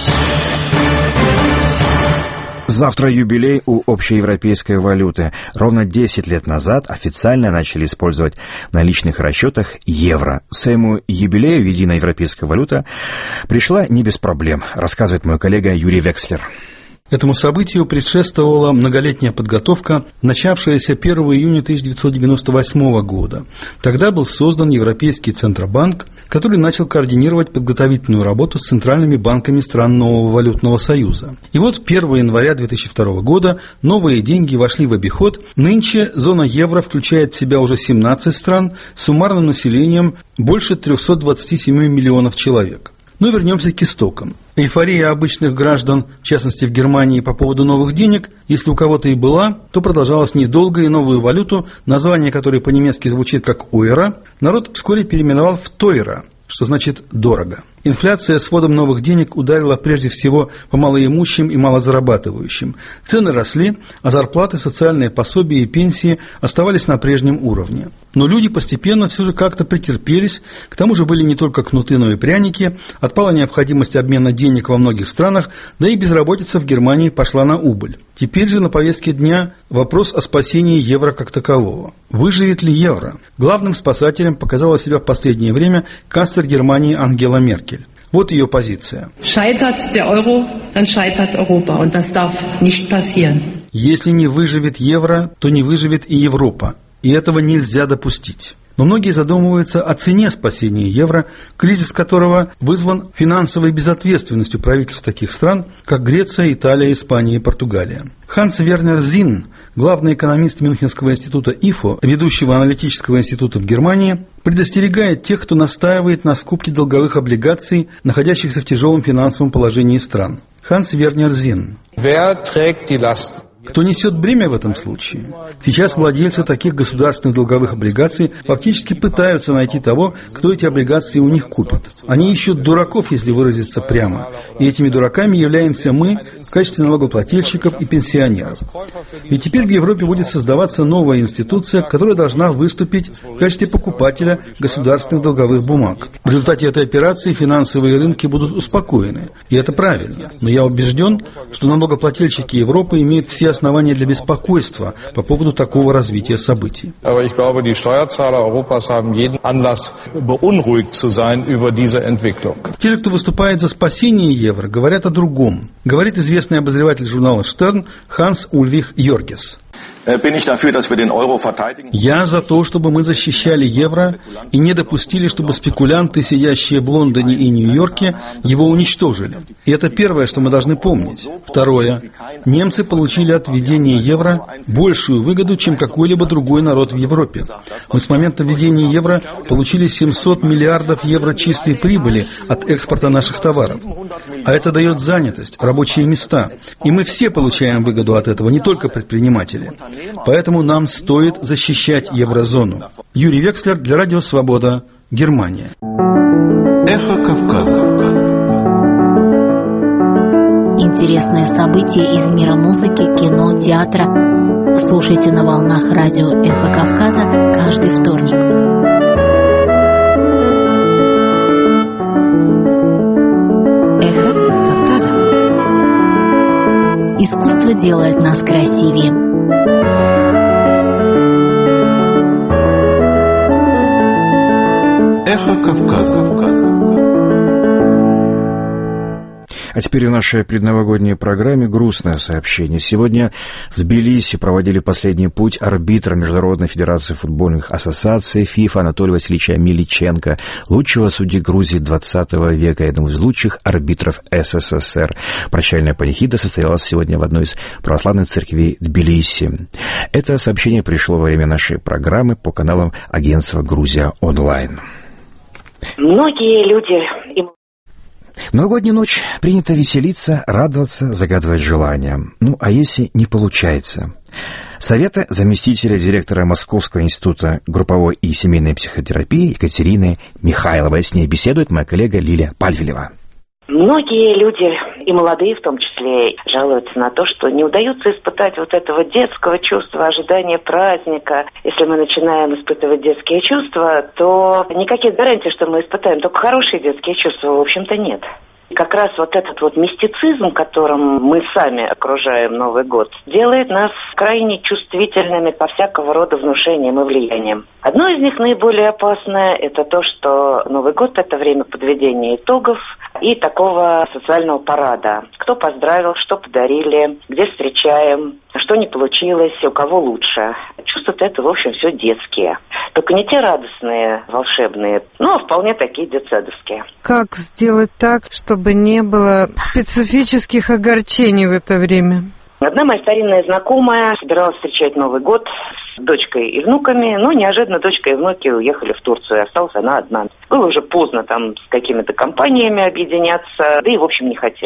Завтра юбилей у общеевропейской валюты. Ровно десять лет назад официально начали использовать в наличных расчетах евро. К своему юбилею единая европейская валюта пришла не без проблем, рассказывает мой коллега Юрий Векслер. Этому событию предшествовала многолетняя подготовка, начавшаяся первого июня тысяча девятьсот девяносто восьмого года. Тогда был создан Европейский Центробанк, который начал координировать подготовительную работу с центральными банками стран нового валютного союза. И вот первого января две тысячи второго года новые деньги вошли в обиход. Нынче зона евро включает в себя уже семнадцать стран с суммарным населением больше трехсот двадцати семи миллионов человек. Но вернемся к истокам. Эйфория обычных граждан, в частности в Германии, по поводу новых денег, если у кого-то и была, то продолжалась недолго, и новую валюту, название которой по-немецки звучит как «ойра», народ вскоре переименовал в «тойра», что значит «дорого». Инфляция с вводом новых денег ударила прежде всего по малоимущим и малозарабатывающим. Цены росли, а зарплаты, социальные пособия и пенсии оставались на прежнем уровне. Но люди постепенно все же как-то претерпелись, к тому же были не только кнуты, но и пряники, отпала необходимость обмена денег во многих странах, да и безработица в Германии пошла на убыль. Теперь же на повестке дня вопрос о спасении евро как такового. Выживет ли евро? Главным спасателем показала себя в последнее время канцлер Германии Ангела Меркель. Вот ее позиция. Scheitert der Euro, dann scheitert Europa, und das darf nicht passieren. Если не выживет евро, то не выживет и Европа, и этого нельзя допустить. Но многие задумываются о цене спасения евро, кризис которого вызван финансовой безответственностью правительств таких стран, как Греция, Италия, Испания и Португалия. Ханс Вернер Зинн, главный экономист Мюнхенского института ИФО, ведущего аналитического института в Германии, предостерегает тех, кто настаивает на скупке долговых облигаций, находящихся в тяжелом финансовом положении стран. Ханс Вернер Зинн. Кто несет бремя в этом случае? Сейчас владельцы таких государственных долговых облигаций фактически пытаются найти того, кто эти облигации у них купит. Они ищут дураков, если выразиться прямо. И этими дураками являемся мы в качестве налогоплательщиков и пенсионеров. И теперь в Европе будет создаваться новая институция, которая должна выступить в качестве покупателя государственных долговых бумаг. В результате этой операции финансовые рынки будут успокоены. И это правильно. Но я убежден, что налогоплательщики Европы имеют все основания для беспокойства по поводу такого развития событий. Те, кто выступает за спасение евро, говорят о другом. Говорит известный обозреватель журнала «Штерн» Ханс Ульрих Йоргес. Я за то, чтобы мы защищали евро и не допустили, чтобы спекулянты, сидящие в Лондоне и Нью-Йорке, его уничтожили. И это первое, что мы должны помнить. Второе. Немцы получили от введения евро большую выгоду, чем какой-либо другой народ в Европе. Мы с момента введения евро получили семьсот миллиардов евро чистой прибыли от экспорта наших товаров. А это дает занятость, рабочие места. И мы все получаем выгоду от этого, не только предприниматели. Поэтому нам стоит защищать еврозону. Юрий Векслер для Радио Свобода, Германия. Эхо Кавказа. Интересные события из мира музыки, кино, театра. Слушайте на волнах радио Эхо Кавказа каждый вторник. Эхо Кавказа. Искусство делает нас красивее. Эхо Кавказа. А теперь в нашей предновогодней программе грустное сообщение. Сегодня в Тбилиси проводили последний путь арбитра Международной Федерации футбольных ассоциаций ФИФА Анатолия Васильевича Миличенко, лучшего судьи Грузии двадцатого века и одного из лучших арбитров СССР. Прощальная панихида состоялась сегодня в одной из православных церквей Тбилиси. Это сообщение пришло во время нашей программы по каналам агентства «Грузия онлайн». Многие люди... В новогоднюю ночь принято веселиться, радоваться, загадывать желания. Ну, а если не получается? Советы заместителя директора Московского института групповой и семейной психотерапии Екатерины Михайловой. С ней беседует моя коллега Лилия Пальвелева. Многие люди, и молодые в том числе, жалуются на то, что не удается испытать вот этого детского чувства, ожидания праздника. Если мы начинаем испытывать детские чувства, то никаких гарантий, что мы испытаем только хорошие детские чувства, в общем-то, нет. И как раз вот этот вот мистицизм, которым мы сами окружаем Новый год, делает нас крайне чувствительными по всякого рода внушениям и влияниям. Одно из них наиболее опасное – это то, что Новый год – это время подведения итогов и такого социального парада. Кто поздравил, что подарили, где встречаем, что не получилось, у кого лучше. Чувства-то это, в общем, все детские. Только не те радостные, волшебные, но вполне такие детсадовские. Как сделать так, чтобы не было специфических огорчений в это время? Одна моя старинная знакомая собиралась встречать Новый год с дочкой и внуками, но неожиданно дочка и внуки уехали в Турцию, и осталась она одна. Было уже поздно там с какими-то компаниями объединяться, да и, в общем, не хотелось.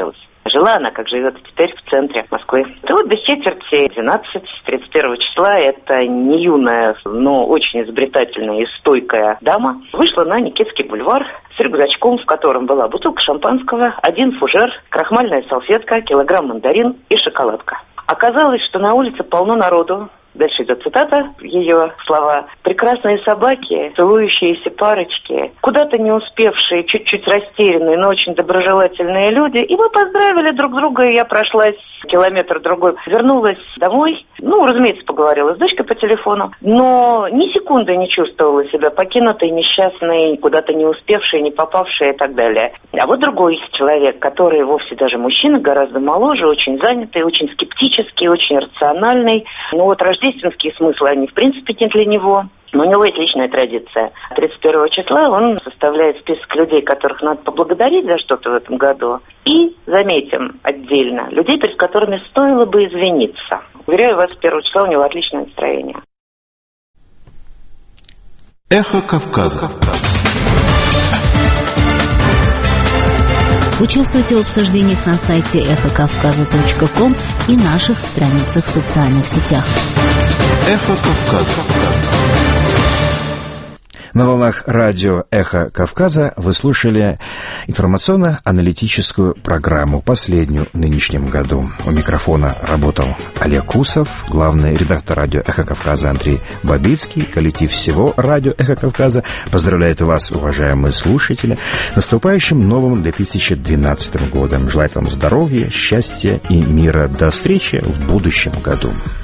Жила она, как живет теперь, в центре Москвы. И вот без четверти двенадцать, тридцать первого числа, эта не юная, но очень изобретательная и стойкая дама вышла на Никитский бульвар с рюкзачком, в котором была бутылка шампанского, один фужер, крахмальная салфетка, килограмм мандарин и шоколадка. Оказалось, что на улице полно народу. Дальше идет цитата, ее слова. «Прекрасные собаки, целующиеся парочки, куда-то не успевшие, чуть-чуть растерянные, но очень доброжелательные люди». И мы поздравили друг друга, и я прошлась километр-другой, вернулась домой. Ну, разумеется, поговорила с дочкой по телефону, но ни секунды не чувствовала себя покинутой, несчастной, куда-то не успевшей, не попавшей и так далее. А вот другой человек, который вовсе даже мужчина, гораздо моложе, очень занятый, очень скептический, очень рациональный. Ну вот рождественские смыслы, они в принципе не для него. Но у него есть личная традиция. тридцать первого числа он составляет список людей, которых надо поблагодарить за что-то в этом году. И, заметим отдельно, людей, перед которыми стоило бы извиниться. Уверяю вас, с первого числа у него отличное настроение. Эхо Кавказа. Участвуйте в обсуждениях на сайте эхо кавказа точка ком и наших страницах в социальных сетях. Эхо Кавказа. На волнах радио «Эхо Кавказа» вы слушали информационно-аналитическую программу, последнюю в нынешнем году. У микрофона работал Олег Кусов, главный редактор радио «Эхо Кавказа» Андрей Бабицкий, коллектив всего радио «Эхо Кавказа» поздравляет вас, уважаемые слушатели, с наступающим новым две тысячи двенадцатым годом. Желает вам здоровья, счастья и мира. До встречи в будущем году.